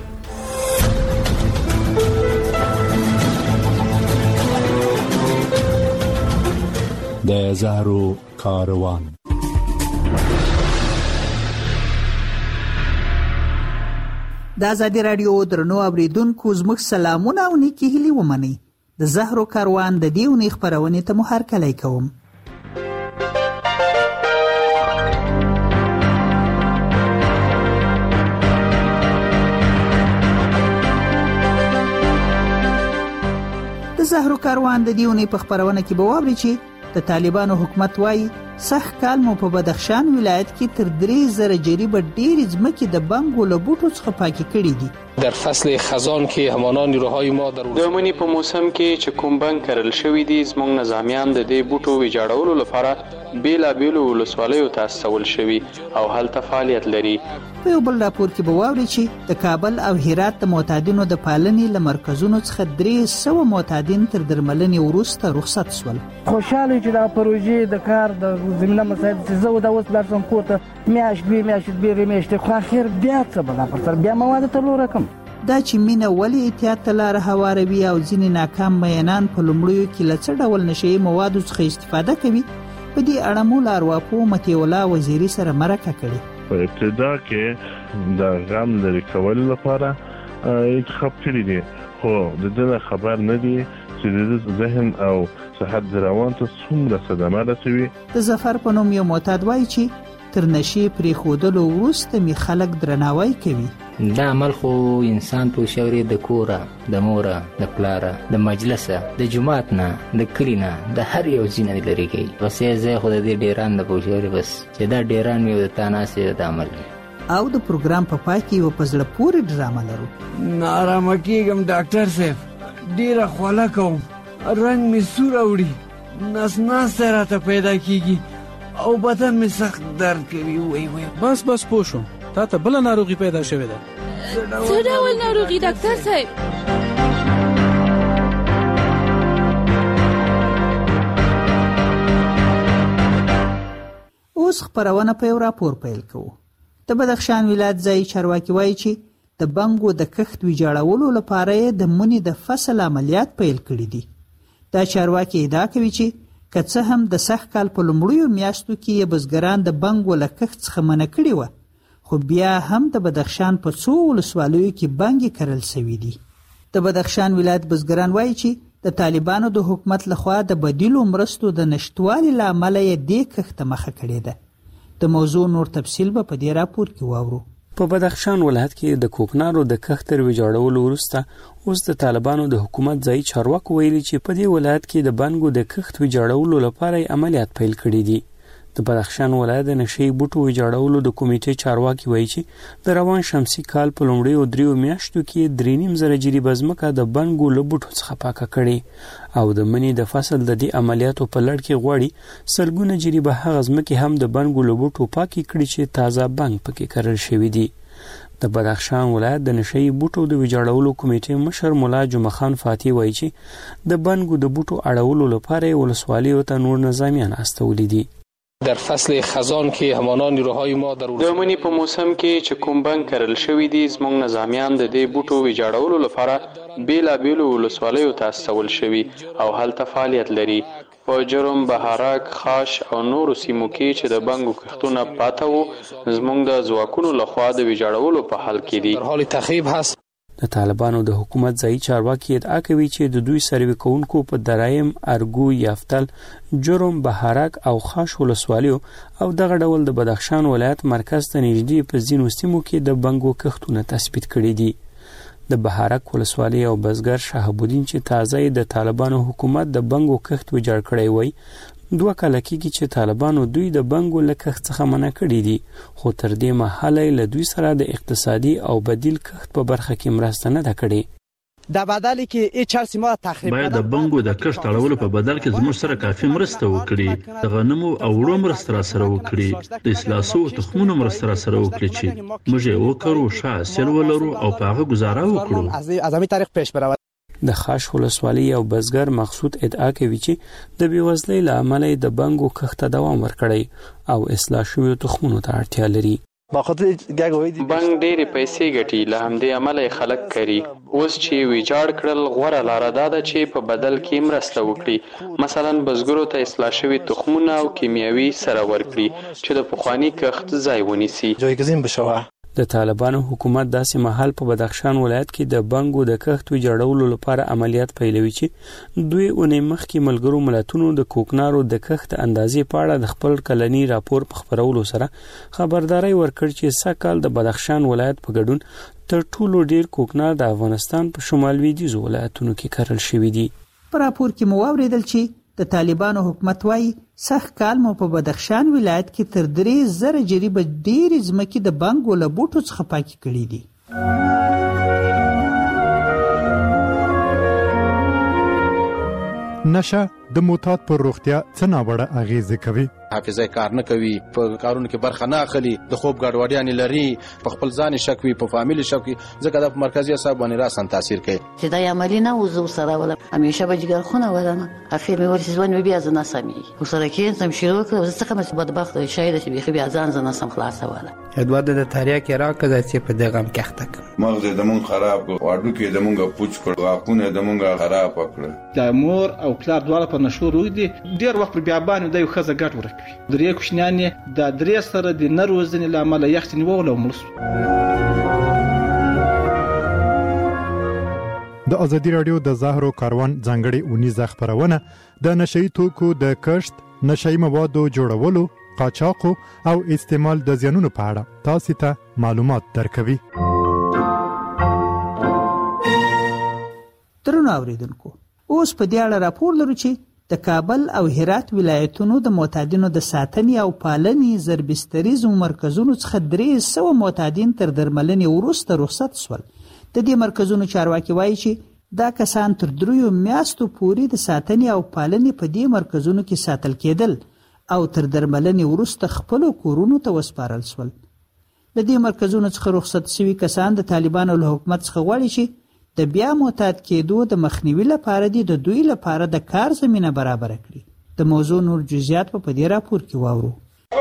د زهرو کاروان. د آزادي رادیو درنو اوریدونکو زموږ سلامونه او نیکی هیلې ومنئ. د زهرو کاروان د دیونی خبرونه ته مو هرکلی کوم. د زهرو کاروان د دیونی په خبرونه کې به واوري چې د طالبانو حکومت وايي سخ کال مو په بدخشان ولایت کې تر 3000 جریبه ډیر ځمکې د بنګو له بوټو څخه پاکي کړې دي. در فصل خزان کې همان نیروهای ما د منی په موسم کې چې کوم بنګ کرل شوی دي زموږ نظامیان د دې بوټو ویجاړولو لپاره بیلابیلو ولسوالیو ته استول شوی او هلته فعالیت لري. په یو بل راپور کې به واوري چې د کابل او هرات د معتادینو د پالنې له مرکزونو څخه 300 معتادین تر درملنې وروسته رخصت شول. خوشاله چې دا پروژې د کار د زمينه مساعد چې زه د اوس لارسم کوته میاشت به خو اخر بیا څه بلا پر سر بیا مواد ته لور رقم دا چې مینه ولی احتیاط ته لار هواروي او ځینې ناکام میانان په لومړیو کې لڅ ډول نشي موادو څخه استفاده کوي. په دې اړه مو لارواپو متي الله وزیری سره مرکه کړې. په ابتدا کې د غم لري کول لپاره انتخاب کړی دي خو د دې خبر نه دي چې د ذهن او صحت روان ته څومره صدمه رسوي. د ظفر په نوم یو معتاد وایي چې تر نشي پرې خودلو وروسته می خلک درناوی کوي. دا عمل خو انسان په شوري د کوره د موره د پلاره د مجلسه د جماعت نه د کلینا د هر یو ځینې لري کوي. بس یې زه خو د دې ډیران د په شوري بس چې دا ډیران یو د تاناسه د عمل او د پروګرام په پای کې یو پزړه پورې ډرامه لرو. نارامه کېږم ډاکټر صاحب، ډېره خوله کوم، رنګ مې سور اوړي، نس راته پیدا کېږي او بدن مې سخت درد کوي. وای بس پوه شوم، تا ته بله ناروغي پیدا شوې ده. څه ډول ناروغي ډاکټر صاحب؟ اوس خبرونه په یو راپور پیل کوو. د بدخشان ولایت ځایي چارواکي وایي چې د بنګو د کښت ویجاړولو لپاره د منی د فصل عملیات پیل کړي دي. دا چارواکي ادعا کوي چې که څه هم د سخت کال په لومړیو میاشتو کې بزګران د بنګو له کښت څخه منع کړي وو، خو بیا هم د بدخشان په څو ولسوالیو کې بنګې کرل شوي دي. د بدخشان ولایت بزګران وایي چې د طالبانو د حکومت لخوا د بدیلو مرستو د نشټوالي له امله یې دې کښت مخه کړې ده. د موضوع نور تفصیل به په دې راپور کې واورو. په بدخشان ولایت کې د کوکنارو د کښت تر ویجاړولو وروسته اوس د طالبانو د حکومت ځایي چارواکو ویلي چې په دې ولایت کې د بنګو د کښت ویجاړولو لپاره عملیات پیل کړي دي. د بدخشان ولایت د نشي بوټو ویجاړولو د کمیټې چارواکي وایي چې د روان شمسي کال په لومړیو 3 میاشتو کې 3.5 جریبه ځمکه د بنګو له بوټو څخه پاکه کړي او د منی د فصل د دې عملیاتو په لړ کې غوړي سلګونه جریبه هغه ځمکې هم د بنګو له بوټو پاکي کړي چې تازه بنګ پکې کرل شوی دي. د بدخشان ولایت د نشي بوټو د ویجاړولو کمیټې مشر مولا جمعه خان فاتح وایي چې د بنګو د بوټو اړولو لپاره ولسوالیو ته نور نظامیان استولي دي. در فصل خزان کې همانا نیروهای ما د منی په موسم کې چې کوم بنګ کرل شوی دي زموږ نظامیان د دې بوټو ویجاړولو لپاره بیلابیلو ولسوالیو ته استول شوي او هلته فعالیت لري. په جرم، بهارک، خاش او نورو سیمو کې چې د بنګو کښتونه پاته وو زموږ د ځواکونو لخوا د ویجاړولو په حال کې دي. در حال تخریب هست. د طالبانو د حکومت ځایي چارواکي ادعا کوي چې د دوی سروې کوونکو په درایم، ارګو، یافتل، جرم، بهارک او خاش ولسوالیو او دغه ډول د بدخشان ولایت مرکز ته نږدې په ځینو سیمو کې د بنګو کښتونه تثبیت کړي دي. د بهارک ولسوالۍ او بزګر شهاب الدین چې تازه د طالبانو حکومت د بنګو کښت ویجاړ کړی وای 2 کال کېږي چې طالبانو دوی د بنګو له کښت څخه منع کړي دي، خو تر دې مهاله له دوی سره د اقتصادي او بدیل کښت په برخه کې مرسته نه ده کړې. د بدل کې HRC ما تخریب باید د بنګو د کښت اړولو په بدل کې زموږ سره کافي مرسته وکړي، د غنمو او وړو مرسته را سره وکړي، د اصلاحو تخمونو مرسته را سره وکړي چې موږ یې وکړو، حاصل ولرو او په هغه گزاره وکړو. اعظمي تاریخ پیش برو. د خاش ولسوالۍ او بزګر مقصود ادعا کوي چې د بیوزلۍ له امله د بنګو کښت دوام ورکړي او اصلاح شویو تخمونو ته اړتیا لري. بنګ ډېرې پیسې ګټي، له همدې امله خلک کوي. اوس چې ویجاړ کړل غوره لاره دا ده چې په بدل کې مرسته وکړي، مثلا بزګرو ته اصلاح شوي تخمونه او کیمیاوي سره ورکړي چې د پخواني کښت ځای ونیسي. د طالبانو حکومت داسې مهال په بدخشان ولایت کې د بنګو د کښت ویجاړولو لپاره عملیات پیلوي چې دوی اونۍ مخکې ملګرو ملتونو د کوکنارو د کښت اندازې په اړه د خپل کلنی راپور په خبرولو سره خبرداري ورکړ چې سږ کال د بدخشان ولایت په ګډون تر ټولو ډیر کوکنار د افغانستان په شمال لویدیځو ولایتونو کې کرل شوی دي. په راپور کې مو واوریدل چې د طالبانو حکومت وايي سخت کال مو په بدخشان ولایت کې تر 3,000 جریبه ډېرې ځمکې د بنګو له بوټو څخه پاکې کړي دي. نشه د معتاد پر روغتیا څه ناوړه اغیزه کوي؟ حافظه کار نه کوي، په کارونو کې برخه نه اخلي، د خوب ګډوډیانې لري، په خپل ځان شک وي، په فامیل شک وي، ځکه د مرکزي اعصاب باندې راسن تاثیر کوي. چې دا عملی نه وزو سره ولا همیشه به جګر خونه ولنه اخر مې ورسې ځوان مې بیا ځنه سمي وسره کې سم شروع کړ، زه څنګه مې بدبخت شاید چې بیا ځان ځنه سم خلاص ولا ادوار د تاریخ راکړه چې په دغه کښته مغز د مونږ خراب واډو کې د مونږ پوچ کړ، واقونه د مونږ خراب کړ. د مور او پلار دواړه په نشو روي دي، ډیر وخت بیا باندې د یو خزه ګټ ورکوي. درې کوشنیان د درې سره د نروزنې لامل یختنی وولو ملس. د ازادي رادیو د زهرو کاروان ځانګړي اونیزه خبرونه د نشئی توکو د کښت، نشئی موادو جوړولو، قاچاقو او استعمال د زیانونو په اړه تاسو ته معلومات درکوي. درنو اوریدونکو، اوس په دې اړه راپور لرو چې د کابل او هرات ولایتونو د معتادینو د ساتنې او پالنې زربستریزو مرکزونو څخه 300 معتادین تر درملنې وروسته رخصت شول. د دې مرکزونو چارواکي وایي چې دا کسان تر 3 میاشتو پورې د ساتنې او پالنې په دې مرکزونو کې ساتل کېدل او تر درملنې وروسته خپل کورونو ته وسپارل شول. د دې مرکزونو څخه رخصت شوي کسان د طالبانو له حکومت څخه غواړي چې د بیا معتاد کېدو د مخنیوي لپاره د دوی لپاره د کار زمینه برابر کړي. د موضوع نور جزئیات په دې راپور کې واورو.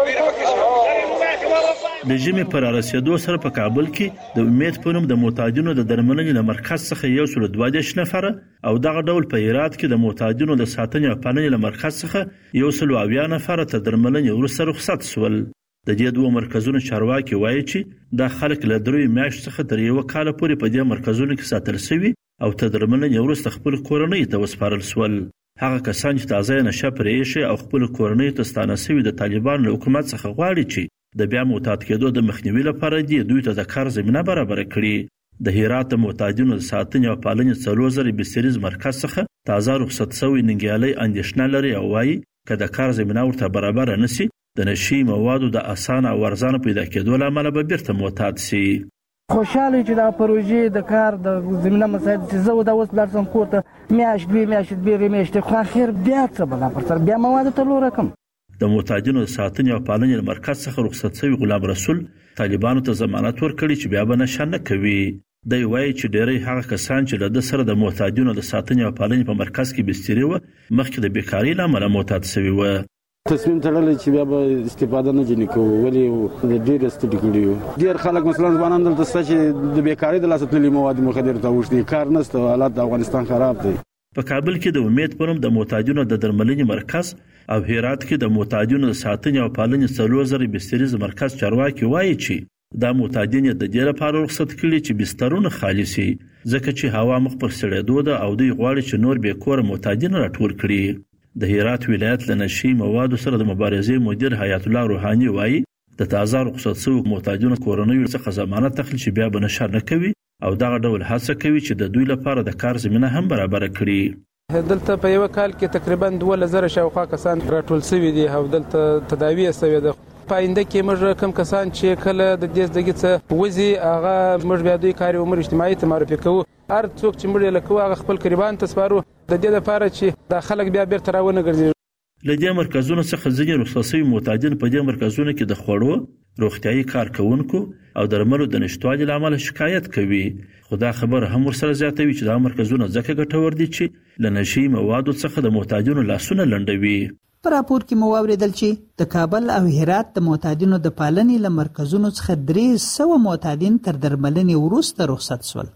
د ژمي پر رسیدو سره په کابل کې د امید په نوم د معتادینو د درملنې له مرکز څخه 122 نفره او دغه ډول په هرات کې د معتادینو د ساتنې او پالنې له مرکز څخه 120 نفره تر درملنې وروسته رخصت شول. د دې دوه مرکزونو چارواکي وایي چې دا خلک له 3 میاشتو څخه تر 1 کال پورې په دې مرکزونو کې ساتل شوي او تر درملنې وروسته خپل کورنۍ ته وسپارل شول. هغه کسان چې تازه نشه پرې ایښي او خپل کورنۍ ته ستانه شوي د طالبانو له حکومت څخه غواړي چې د بیا معتاد کېدو د مخنیوي لپاره دوی ته د کار زمینه برابر کړي. د هرات معتادینو د ساتنې او پالنې 3000 بستریز مرکز څخه تازه رخصت شوی ننګیالي اندېښنه لري او وایي که د کار زمینه ورته برابر نشي د نشي موادو د اسانه او ارزانه پیدا کېدو لامل به بیرته معتاد شي. خوشاله چې دا پروژې د کار د زمینه مساعد چې زه دا اوس بلارسم کور ته میاشت 2 میاشتې خو اخر بیا څه بلا پر سر بیا مواد ته لور کم. د معتادینو د ساتنې او پالنې مرکز څخه رخصت شوی غلام رسول طالبانو ته ضمانت ورکړي چې بیا به نشه نه کوي. دی وایي چې ډېری هغه کسان چې له د سره د معتادینو د ساتنې او پالنې په مرکز کې بستري و مخکې د بیکارۍ له امله معتاد شوي و. تصمیم تړلی چې بیا به استفاده نه جنې کوو ولې د ډېر ستړي کړي یو. ډېر خلک مثلا ځوانان دلته شته چې د بیکارۍ د لاسه تللي مواد مخدر ته اوښتي کار نشته. حالات د افغانستان خراب دی. په کابل کې د امید په نوم د معتادینو د درملنې مرکز او هرات کې د معتادینو د ساتنې او پالنې 3000 بستریز مرکز چارواکي وایي چې دا معتادین د دې لپاره رخصت کړي چې بسترونه خالي شي ځکه چې هوا مخ پر سړېدو ده او دوی غواړي چې نور بې کوره معتادین راټول کړي. د هرات ولایت له نشي موادو سره د مبارزې مدیر حیات الله روحاني وایي د تازه رخصت شوو معتادینو کورنیو څخه ضمانت اخلي چې بیا به نشه نه کوي او دغه ډول هڅه کوي چې د دوی لپاره د کار زمینه هم برابر کړي. دلته په یو کال کې تقریبا 2000 شاوخوا کسان راټول شوي دي او دلته تداوی شوی ده. په آینده کې موږ کم کسان چې کله د دې زدګي څخه وځي هغه موږ بیا دوی کار عمر اجتماعي ته معرفي کوو. هر څوک چې موږ لکه هغه خپل قربان ته سپارو د دې لپاره چې د خلک بیا بیرته راونه ګرځي. له دې مرکزونو څخه ځینې رخصت شوي معتادین په دې مرکزونو کې د خوړو روغتیايي کارکونکو او درملو د نشتوالي له امله شکایت کوي. خو دا خبره هم ورسره زیاتوي چې دا مرکزونه ځکه ګټور دي چې له نشي موادو څخه د معتادینو لاسونه لنډوي. په راپور کې مو واوریدل چې د کابل او هرات د معتادینو د پالنې له مرکزونو څخه 300 معتادین تر درملنې وروسته رخصت شول.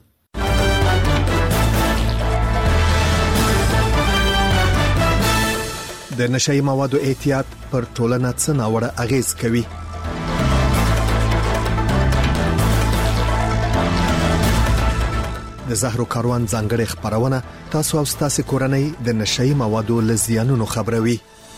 د نشئی موادو احتیاط پر ټولنه څه ناوړه اغیز کوي. د زهرو کاروان ځانګړې خبرونه تاسو او تاسو کورنۍ د نشئی موادو له زیانونو خبروي.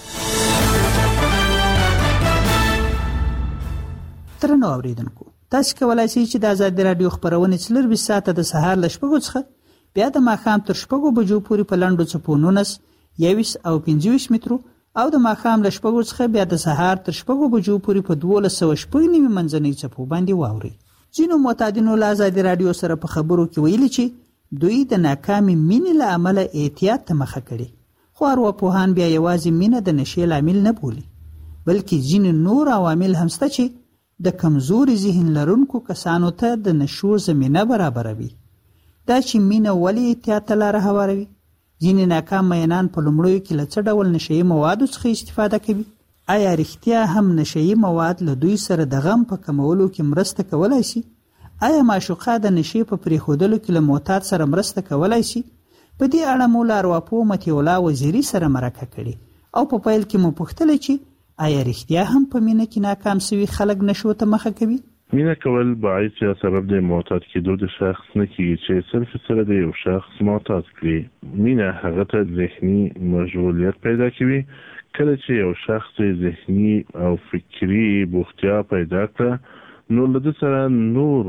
ترنو اوریدونکو تاسو کولای شئ چې د آزاد رادیو خبرونه 24 ساعته د سهار ل 8 څخه بیا د ماښام تر 8 بجو پورې په لاندو چپونو 21 او 25 مترو او د ماښام ل 8 څخه بیا د سهار تر 8 بجو پورې په 1290 منځنۍ چپو باندې واوري. ځینو معتادینو له آزاد رادیو سره په خبرو کې ویلي چې دوی د ناکامي مینې له امله احتیاط ته مخه کړي. خو ارواپوهان بیا یوازې مینه د نشې لامل نه بولي بلکې ځینې نور عوامل هم شته چې د کمزوري ذهن لرونکو کسانو ته د نشو زمینه برابروي. دا چې مینه ولې احتیاط ته لاره هواروي. ځینې ناکام مینان په لومړیو کې له څه ډول نشهیي موادو څخه استفاده کوي. آیا رښتیا هم نشهیي مواد له دوی سره د غم په کمولو کې مرسته کولای شي؟ آیا معشوقه د نشې په پرېښودلو کې له معتاد سره مرسته کولای شي؟ په دې اړه مو له ارواپوه مطیع الله وزیري سره مرکه کړې او په پیل کې مو پوښتله چې آیا رښتیا هم په مینه کې ناکام شوي خلک نشو ته مخه کوي؟ مینه کول باعث یا سبب د معتاد کېدو د شخص نه کېږي چې صرف سره د یو شخص معتاد کړي. مینه هغه ته ذهني مشغولیت پیدا کوي. کله چې یو شخص ذهني او فکری بوختیا پیدا کړه نو له سره نور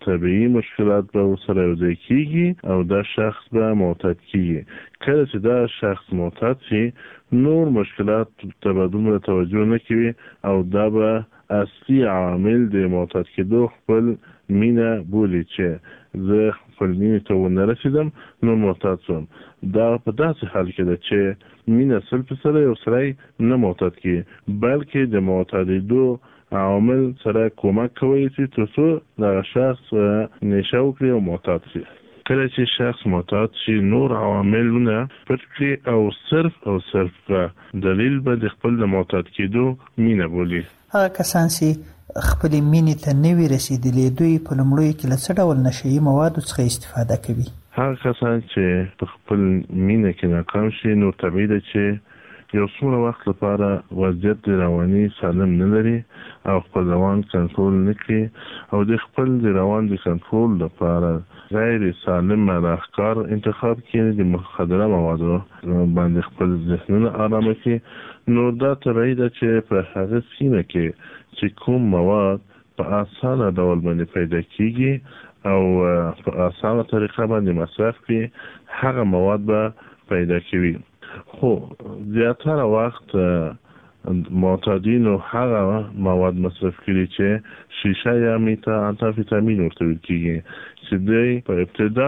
طبيعي مشکلات به ورسره یوځای کیږي او دا شخص به معتاد کیږي. کله چې دا شخص معتاد شي نور مشکلات ته به دومره توجه نه کوي او دا به اصلي عامل د معتاد کېدو خپل مینه بولي چې زه خپل مینې ته ونه رسیدم نو معتاد شوم. دا په داسې حال کې ده چې مینه 100% یو سړی نه معتاد کیږي بلکې د معتادېدو عوامل سره کومک کوي چې تاسو دا شخص نشه وکړي او معتاد شي. کله چې شخص معتاد شي نور عواملونه پټ کړي او صرف دلیل به د خپل د معتاد کېدو مینه بولي. هغه کسان چې خپل مینې ته نه وي رسیدلي دوی په لومړیو کې له څه ډول نشهیي موادو څخه استفاده کوي؟ هغه کسان چې په خپل مینه کې ناکام شي نو طبیعي ده چې یو څومره وخت لپاره وضعیت د رواني سالم نه لري او خپل روان کنټرول نه کوي او د خپل د روان د کنټرول لپاره غیر سالم راهکار انتخاب کوي د مخدره موادو باندې خپل ذهنونه آرامه کوي. نو دا طبیعي ده چې په هغه سیمه کې چې کوم مواد په اسانه ډول باندې پیدا کیږي او په اسانه طریقه باندې مصرف کړي هغه مواد به پیدا کوي. خو زیاتره وخت معتادینو هغه مواد مصرف کړي چې شیشه یا میتا انتافیتامین ورته ویل کیږي چې دوی په ابتدا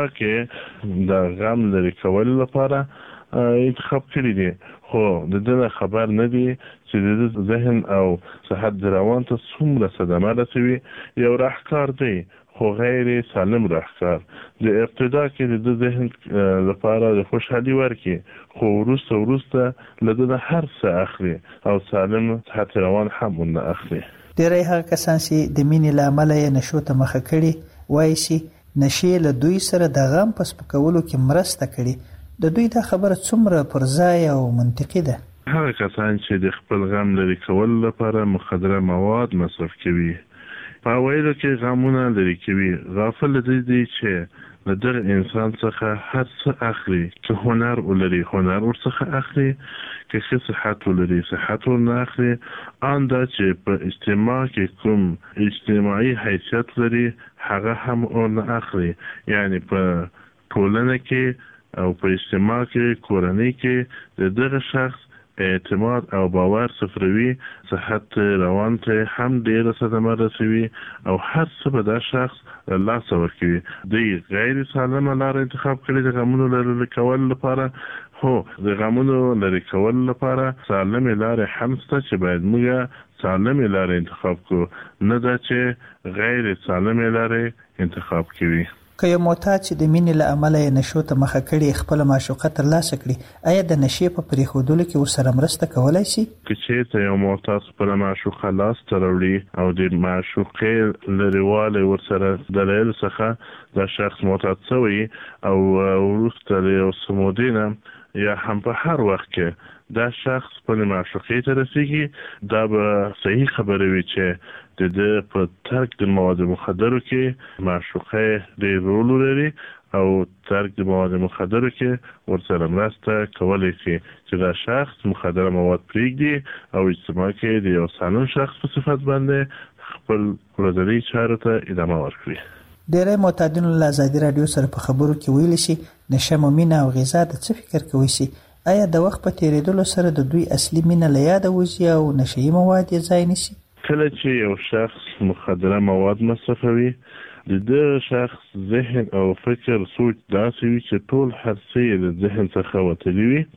کې د غم لرې کولو لپاره انتخاب کړي دي خو د دې خبر نه دي چې د ذهن او صحت د روان ته څومره صدمه رسوي. یو راهکار دی خو غیر سالم راهکار. د ابتدا کې د ذهن لپاره د خوشحالي ورکړي خو وروسته له دې هر څه اخلي او سالم صحت روان هم نه اخلي. ډېری هغه کسان چې د مینې له امله یې نشو ته مخه کړي وایي چې نشې له دوی سره د غم په سپکولو کې مرسته کړي. د دوی دا خبره څومره پر ځای او منطقي ده؟ هغه کسان چې د خپل غم لرې کولو لپاره مخدره مواد مصرف کوي په ویلو کې غمونه لرې کوي غافل دي چې له دغه انسان څخه هر څه اخلي. که هنر ولري هنر ورڅخه اخلي، که ښه صحت ولري صحت ورنه اخلي. ان دا چې په اجتماع کې کوم اجتماعي حیثیت لري هغه هم ورنه اخلي. یعنی په ټولنه کې او په اجتماع کې کورنۍ کې د دغه شخص اعتماد او باور صفروي، صحت روان ته هم ډیره صدمه رسوي او هر څه به دا شخص لاسه ورکوي. دوی غیر سالمه لاره انتخاب کړي د غمونو لرې کولو لپاره. هو د غمونو لرې کولو لپاره سالمې لارې هم شته چې باید موږ سالمې لارې انتخاب کړو، نه دا چې غیر سالمې لارې انتخاب کوي. که یو معتاد چې د مینې له امله یې نشو ته مخه کړي خپله معشوقه ترلاسه کړي آیا د نشې په پرېښودلو کې ورسره مرسته کولی شي؟ که چېرته یو معتاد خپله معشوقه لاسته راوړي او د معشوقې لرېوالی ورسره دلایل څخه دا شخص معتاد شوی او وروسته له یو څه مودې نه یا هم په هر وخت کې دا شخص خپلې معشوقې ته رسېږي، دا به صحیح خبره وي چې د ده په ترک د مواد مخدرو کې معشوقه ډېر رول لري او ترک د مواد مخدرو کې ورسره مرسته کولی شي چې دا شخص مخدره مواد پرېږدي او اجتماع کې د یو سالم شخص په صفت باندې خپل ورځني چارو ته ادامه ورکړي. ډېری معتادینو له ازادي راډیو سره په خبرو کې ویلي شي نشه مو مینه او غذا د څه فکر کوي شي؟ آیا د وخت په تېرېدلو سره د دوی اصلي مینه له یاده وځي او نشهیي مواد یې ځای نیسي؟ کله چې یو شخص مخدره مواد مصرفوي د دغه شخص ذهن او فکر سوچ داسې وي چې ټول هر څه یې د ذهن څخه وتلي وي.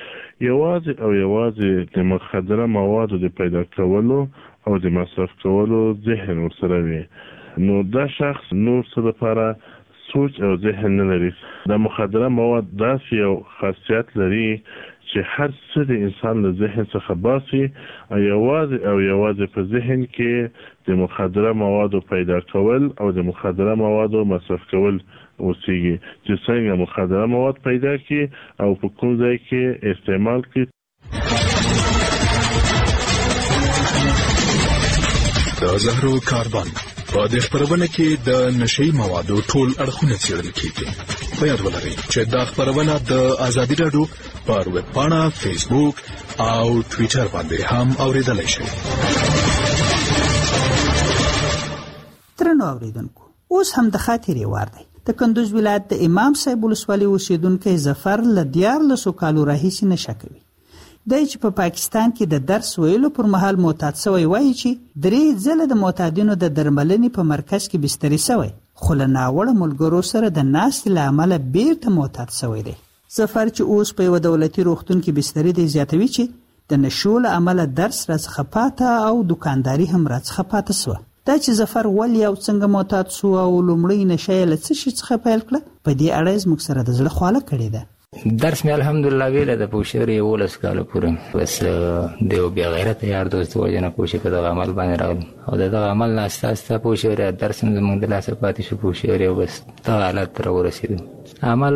یوازې د مخدره موادو د پیدا کولو او د مصرف کولو ذهن ورسره وي. نو دا شخص نور څه لپاره سوچ او ذهن نه لري. د مخدره مواد داسې یو خاصیت لري چې هر څه د انسان له ذهن څخه باسي او یوازې په ذهن کې د مخدره موادو پیدا کول او د مخدره موادو مصرف کول اوسېږي چې څنګه مخدره مواد پیدا کړي او په کوم ځای کې استعمال کړي. د زهرو کاربن په دې خبرونه کې د نشي موادو ټول اړخونه څېړل کېږي. په یاد ولرئ چې دا خبرونه د ازادي راډیو پر ویب پاڼه، فیسبوک او ټویټر باندې هم اوریدلای شئ. درنو اوریدونکو اوس هم د خاطرې وار دی. د کندوز ولایت د امام صاحب ولسوالۍ اوسیدونکی ظفر له 14 کالو راهیسې نشه کوي. دی چې په پاکستان کې د درس ویلو پر مهال معتاد سوی وایي چې 3 ځله د معتادینو د درملنې په مرکز کې بستري سوی، خو له ناوړه ملګرو سره د ناستې له امله بیرته معتاد سوی دی. ظفر چې اوس په یوه دولتي روغتون کې بستري دی زیاتوي چې د نشو له امله درس راڅخه پاته او دکانداري هم راڅخه پاته سوه. دا چې ظفر ولې او څنګه معتاد سو او لومړی نشه یې له څه شي څخه پیل کړه، په دې اړه یې زموږ سره د زړه خواله کړې ده. درس مې الحمدلله ویله د پوښتنې 11 کاله پورې، بس د یو بې غیرته یار دوست وجه نه پوښتې په دغه عمل باندې راغلم او د دغه عمل نه استه استه پوښتنې درس هم زموږ د لاسه پاتې شو پوښتنې او بس دغه حالت ته راورسېدم. عمل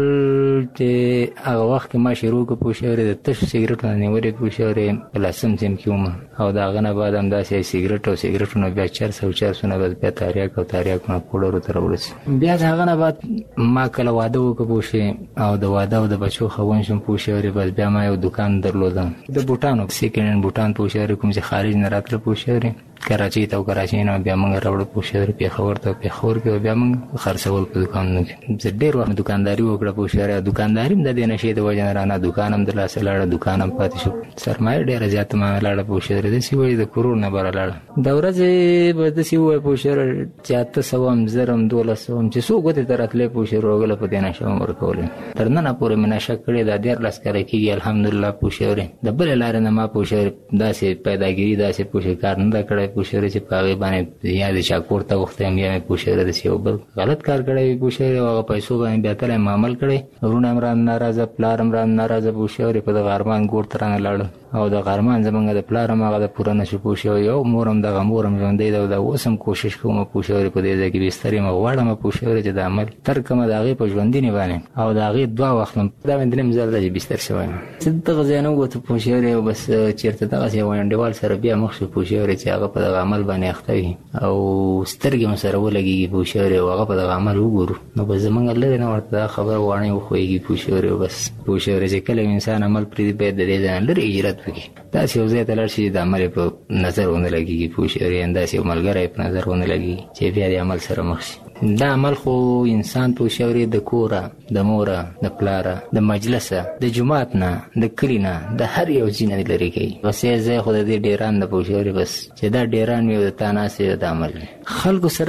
چې هغه وخت کې ما شروع کړ پوښتنې د تشو سګرټو نه نیولې پوښتنې په لسم سیم کې وم او د هغه نه بعد هم داسې سګرټ او سګرټونه بیا 400 بس بیا تاریاک او تاریاکونه پوډرو ته راورسېد. بیا د هغه نه بعد ما کله واده وکړ پوښتنې او د واده او د بچو خوون شم پوښتنې بس بیا ما یو دکان درلودم د بوټانو سیکنډ هند بوټان پوښتنې کوم چې خارج نه راتله پوښتنې کراچۍ ته او کراچۍ نه بیا موږ راوړو پوښتنې پېښور ته پېښور کې بیا موږ خرڅول په دکانونو کې. زه ډېر وخت دکانداري وکړه پوښتنې دکانداري هم د دې نشې د وجه نه رانه دکان هم د لاسه لاړه دکان هم پاتې شو سرمایه ډېره زیاته ما لاړه پوښتنې داسې وایي د کروڑ نه بره لاړه. د ورځې به داسې ووایي پوښتنې چې 800 هم 1000 هم 1200 هم چې څو ګوتې ته راتلې پوښتنې روغله په دې نشه هم ورکولې. تر ننه پورې مې نشه کړې دا 14 کاله کېږي الحمدلله پوښتنې د بلې لارې نه ما پوښتنې داسې پیداګیري داسې پوښتنې کار نه ده کړی پوښتنې چې په هغې باندې یا د چا کور ته وختې یم یا مې پوښتنې داسې یو بل غلط کار کړی وي پوښتنې او هغه پیسو باندې بیا تلی مې عمل کړی. وروڼه هم رانه ناراضه پلار هم رانه ناراضه پوښتنې په دغه ارمان ګور ته رانه لاړل او د غرمان زمونږ د پلار هم هغه د پوره نشو پوښتنې او مور هم دغه مور هم ژوندی ده او دا اوس هم کوشش کوم پوښتنې په دې ځای کې بستر یم غواړم پوښتنې چې د عمل ترکمه د هغې په ژوندینې باندې او د هغې 2 وخت دا مې درېیم ځل ده چې بستر شوی یم. زه دغه ځای نه ووتو پوښتنې او بس چېرته دغسې یو انډیوال سره بیا مخ شو پوښتنې چې هغه په دغه عمل باندې اخته وي او سترګې مو سره ولګېږي پوښتنې او هغه په دغه عمل وګورو نو بس زمونږ لرې نه ورته دا خبره واڼې وښویږي پوښتنې او بس پوښتنې چې کله انسان عمل پرېږدي باید د دې ځای نه لرې هجرت وکړي. داسې یو ځای ته لاړ شي چې د عمل په نظر ونه لګېږي پوښتنې داسې یو ملګری په نظر ونه لګېږي چې بیا د عمل سره مخ شي. دا عمل خو انسان پوښتنې د کوره د موره د پلاره د مجلسه د جماعت نه د کلي نه د هر یو ځای نه لرې کوي. بس یې ځای خو د دې ډیران د پوښتنې بس چې دا ډیران وي د تا ناستې د عمل خلکو سره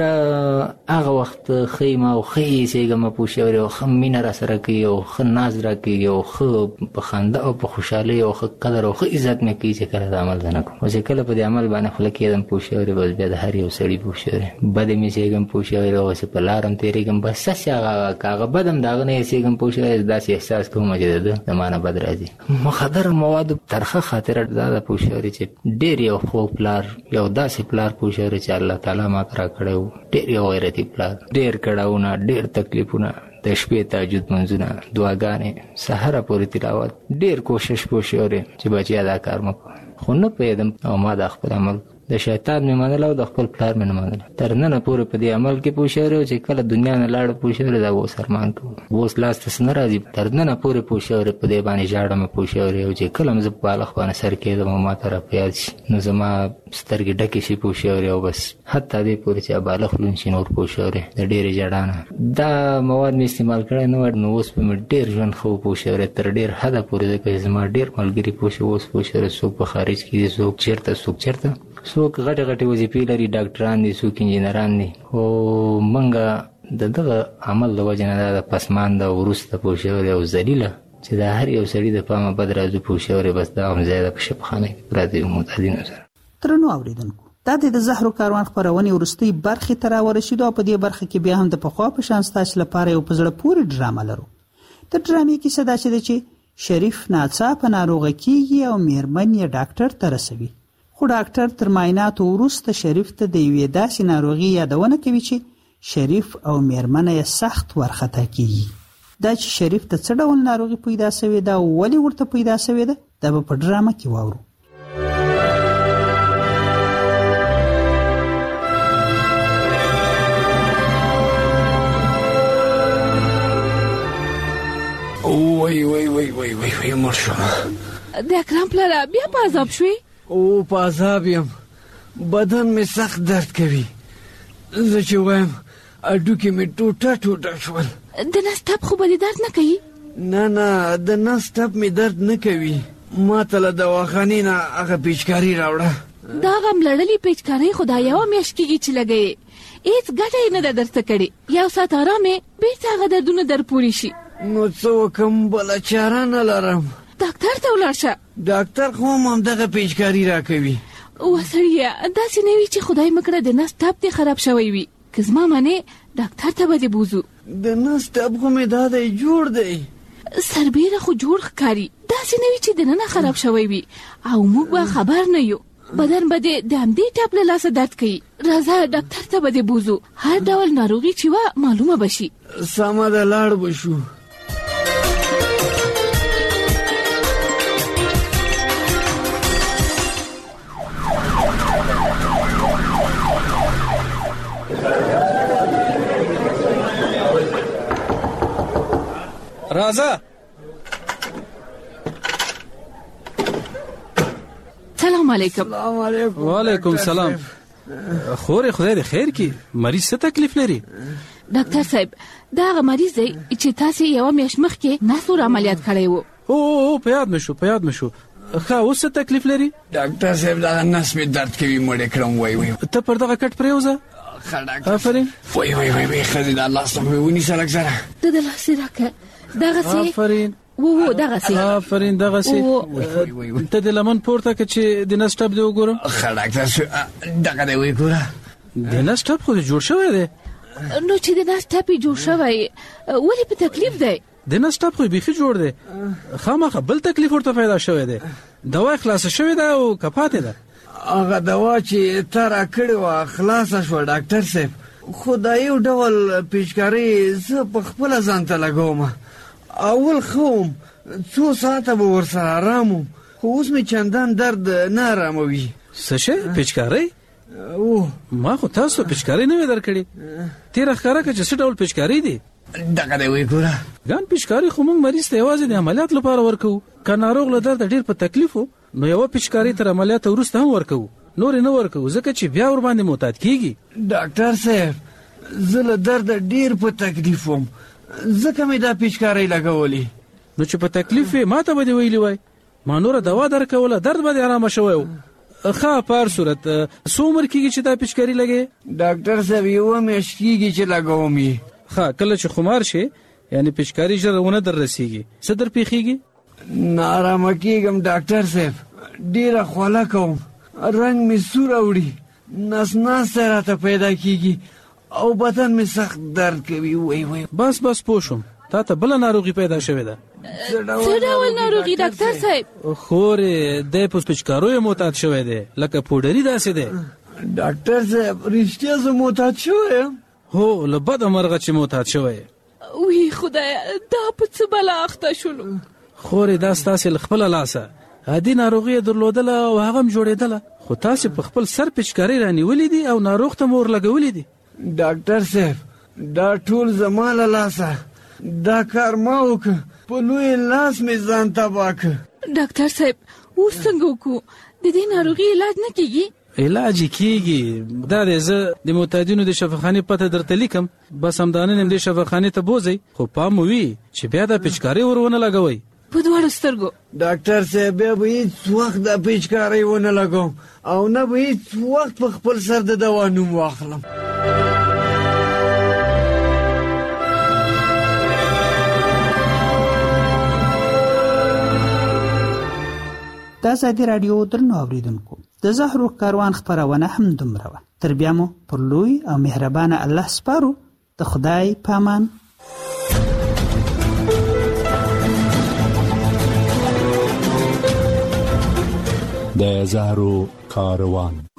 هغه وخت ښه یم او ښه ایسېږم پوښتنې او ښه مینه را سره کوي او ښه ناز را کوي او ښه په خندا او په خوشحالۍ او ښه قدر او ښه عزت مې کوي چې کله د عمل زه نه کوم. او چې کله په دې عمل باندې خوله کېدم پوښتنې بس بیا د هر یو سړي پوښتنې بد مې ایسېږم پوښتنې او چې په لارم تېرېږم بس هسې هغه بد هم د هغه نه ایسېږم پوښتنې داسې احساس کوم چې د ده د ما نه بد راځي. مخدر موادو ترخه خاطره دا ده پوښتنې چې ډېر یو خوږ پلار یو داسې پلار پوښتنې چې الله تعالی ما ته را کړی و ډېر یو غیرتي پلار ډېر کړاوونه ډېر تکلیفونه د شپې تهجد منځونه دعاګانې سهاره پورې تلاوت ډېر کوشش پوښتنې چې بچیا دا کار مه کوه خو نه پوهېدم او ما دا خپل عمل د شیطان مې منله او د خپل پلار مې نه منله تر ننه پورې په دې عمل کې پوښتنې چې کله دنیا نه لاړه پوښتنې دا اوس ارمان کوم اوس لاس ته څه نه راځي تر ننه پورې پوښتنې په دې باندې ژاړم پوښتنې او چې کله مې زه په بالښت باندې سر کېږدم او ما ته را په یاد شي نو زما سترګې ډکې شي پوښتنې او بس حتی دې پورې چې بالښت لوند شي نور پوښتنې د ډېرې ژړا نه دا مواد مې استعمال کړی نه وای نو اوس به مې ډېر ژوند ښه و پوښتنې تر ډېر حده پورې ځکه چې زما ډېر ملګري اوس پوښتنې څوک په خارج کې دي څوک چېرته څوک غټې غټې وظیفې لري ډاکټران دي څوک انجینران دي خو موږ د دغه عمل د وجې نه دا د پسمانده وروسته پوښتنې او ذلیله چې د هر یو سړي د پامه بد راځو پوښتنې بس دا هم ځای ده په شفخانه کې پراته یو معتادینو سره. درنو اورېدونکو دا د زهرو کاروان خپرونې وروستۍ برخې ته راورسېدو او په دې برخه کې بیا هم د پخوا په شان ستاسو لپاره یو په زړه پورې ډرامه لرو. د ډرامې کیسه داسې ده چې شریف ناڅاپه ناروغه کېږي او میرمن یې ډاکټر ته رسوي خو ډاکټر تر معایناتو وروسته شریف ته د یوې داسې ناروغي یادونه کوي چې شریف او میرمنه یې سخت وارخطا کېږي. دا چې شریف ته څه ډول ناروغي پیدا شوې ده او ولې ورته پیدا شوې ده دا به په ډرامه کې واورو. وای مړ شوم. د اکرم پلاره بیا په عذاب شوې؟ او په عذاب یم بدن مې سخت درد کوي. زه چې وایم اډوکې مې ټوټه ټوټه شول. د نس ټپ خو به دې درد نه کوي؟ نه د نس ټپ مې درد نه کوي. ما ته له دواخانې نه هغه پیچکاري راوړه. دا غم لړلې پیچکارۍ خو دا یوه میاشت کېږي چې لګوې، هېڅ ګټه یې نه ده درته کړې. یو ساعت ارام یې بېرته هغه دردونه در پورې شي. نو څه وکړم؟ بله چاره نه لرم. ډاکټر ته ولاړ شه. ډاکټر خو هم همدغه پیچکاري راکوي. وسړیه داسې نه وي چې خدای مه کړه د نس ټپ دې خراب شوی وي. که زما منې ډاکټر ته به دې بوزو. د نس ټپ خو مې دا دی جوړ دی. سربیره خو جوړ ښکاري، داسې نه وي چې دننه خراب شوی وي او موږ به خبر نه یو. بدن به دې د همدې ټپ له لاسه درد کوي. راځه ډاکټر ته به دې بوزو، هر ډول ناروغي چې وه معلومه به شي. سمه ده لاړ به شو. راځه. سلام علیکم. سلام علیکم. وعلیکم سلام. خورې خدای دې خیر کړي. مریض څه تکلیف لري؟ ډاکټر صاحب دا هغه مریض دی چې تاسې یوه میاشت مخکې نسور عملیات کړی و. او په یاد مې شو. ښه اوس څه تکلیف لري؟ ډاکټر صاحب دغه نس مې درد کوي، مړې کړم. وای ته پر دغه کټ پرېوځه. ښه ډاکټر. آفرین. وای ښځې د الله څخه مې ونیسه لږ زره. ته د لاس یې راکړه. دغسې. آفرین. دغسې. آفرین دغسې. ته د لمن پورته که چې د نس ټپ دې وګورم. ښه ډاکټر دغه دی وایي ګوره. د نس ټپ خو دې جوړ شوی دی. نو چې د نس ټپ یې جوړ شوی ولې په تکلیف دی؟ د نس ټپ خو بیخي جوړ دی، خامخا بل تکلیف ورته پیدا شوی دی. دوا خلاصه شوې ده او که پاتې ده؟ هغه دوا چې تا راکړې وه خلاصه شوه ډاکټر صاحب، خو دا یو ډول پیچکارۍ زه په خپله ځان ته لګوم. اول ښه وم، څو ساعته به ورسره ارام وم، خو اوس مې چندان درد نه اراموي. څه شی؟ پیچکارۍ؟ ما خو تاسو پیچکارۍ نه وې درکړې. تېره ښکاره که چې څه ډول پیچکارۍ دی؟ دغه دی وایي ګوره. ګان پیچکارۍ خو موږ مریض ته یوازې د عملیات لپاره ورکوو. که ناروغ له درده ډېر په تکلیف و نو یوه پیچکارۍ تر عملیات وروسته هم ورکوو، نورې نه ورکوو ځکه چې بیا ورباندې معتاد کېږي. ډاکټر صاحب زه له درده ډېر په تکلیف وم، ځکه مې دا پیچکارۍ لګولې. نو چې په تکلیف وې ما ته به دې ویلي وای، ما نوره دوا درکوله، درد به دې ارامه شوی و. ښه په هر صورت څو عمر کېږي چې دا پیچکاري لګې؟ ډاکټر صاحب یوه میاشت کېږي چې لګوم یې. ښه کله چې خمار شي یعنی پیچکاري ژر ونه در رسېږي څه در پیښېږي؟ ناارامه کېږم ډاکټر صاحب، ډېره خوله کوم، رنګ مې سور اوړي، نس ناستی راته پیدا کېږي او بدن مې سخت درد کوي. وای بس پوه شوم، تا ته بله ناروغي پیدا شوې ده. څه ډول ناروغي ډاکټر صاحب؟ خورې دی په پیچکاریو معتاد شوی دی لکه پوډري داسې دی. ډاکټر صاحب رښتیا زه معتاد شوی یم؟ هو له بده مرغه چې معتاد شوی یې. وی خدایه دا په څه بلا اخته شولو. خورې دا ستاسې له خپله لاسه عادي ناروغي یې درلودله او هغه هم جوړېدله، خو تاسې په خپل سر پیچکارۍ رانیولې دي او ناروغ ته مور لګولې دي. ډاکټر صاحب دا ټول زما له لاسه، دا کار ما وکړ، په لوی لاس مې ځان تباه کړ. ډاکټر صاحب اوس څنګه وکړو؟ د دې ناروغي علاج نه کېږي؟ علاج یې کېږي. دا دی زه د معتادینو د شفاخانې پته درته لیکم، بس همدا نن هم دې شفاخانې ته بوځئ، خو پام مو وي چې بیا دا پیچکارۍ ور ونه لګوئ په دواړو سترګو. ډاکټر صاحب بیا به هېڅ وخت دا پیچکارۍ ونه لګوم او نه به هېڅ وخت په خپل سر د دوا نوم واخلم. د ازادي راډیو درنو اوریدونکو د زهرو کاروان خپرونه هم دومره وه. تر بیا مو پر لوی او مهربانه الله سپارو. د خدای پامان. د زهرو کاروان.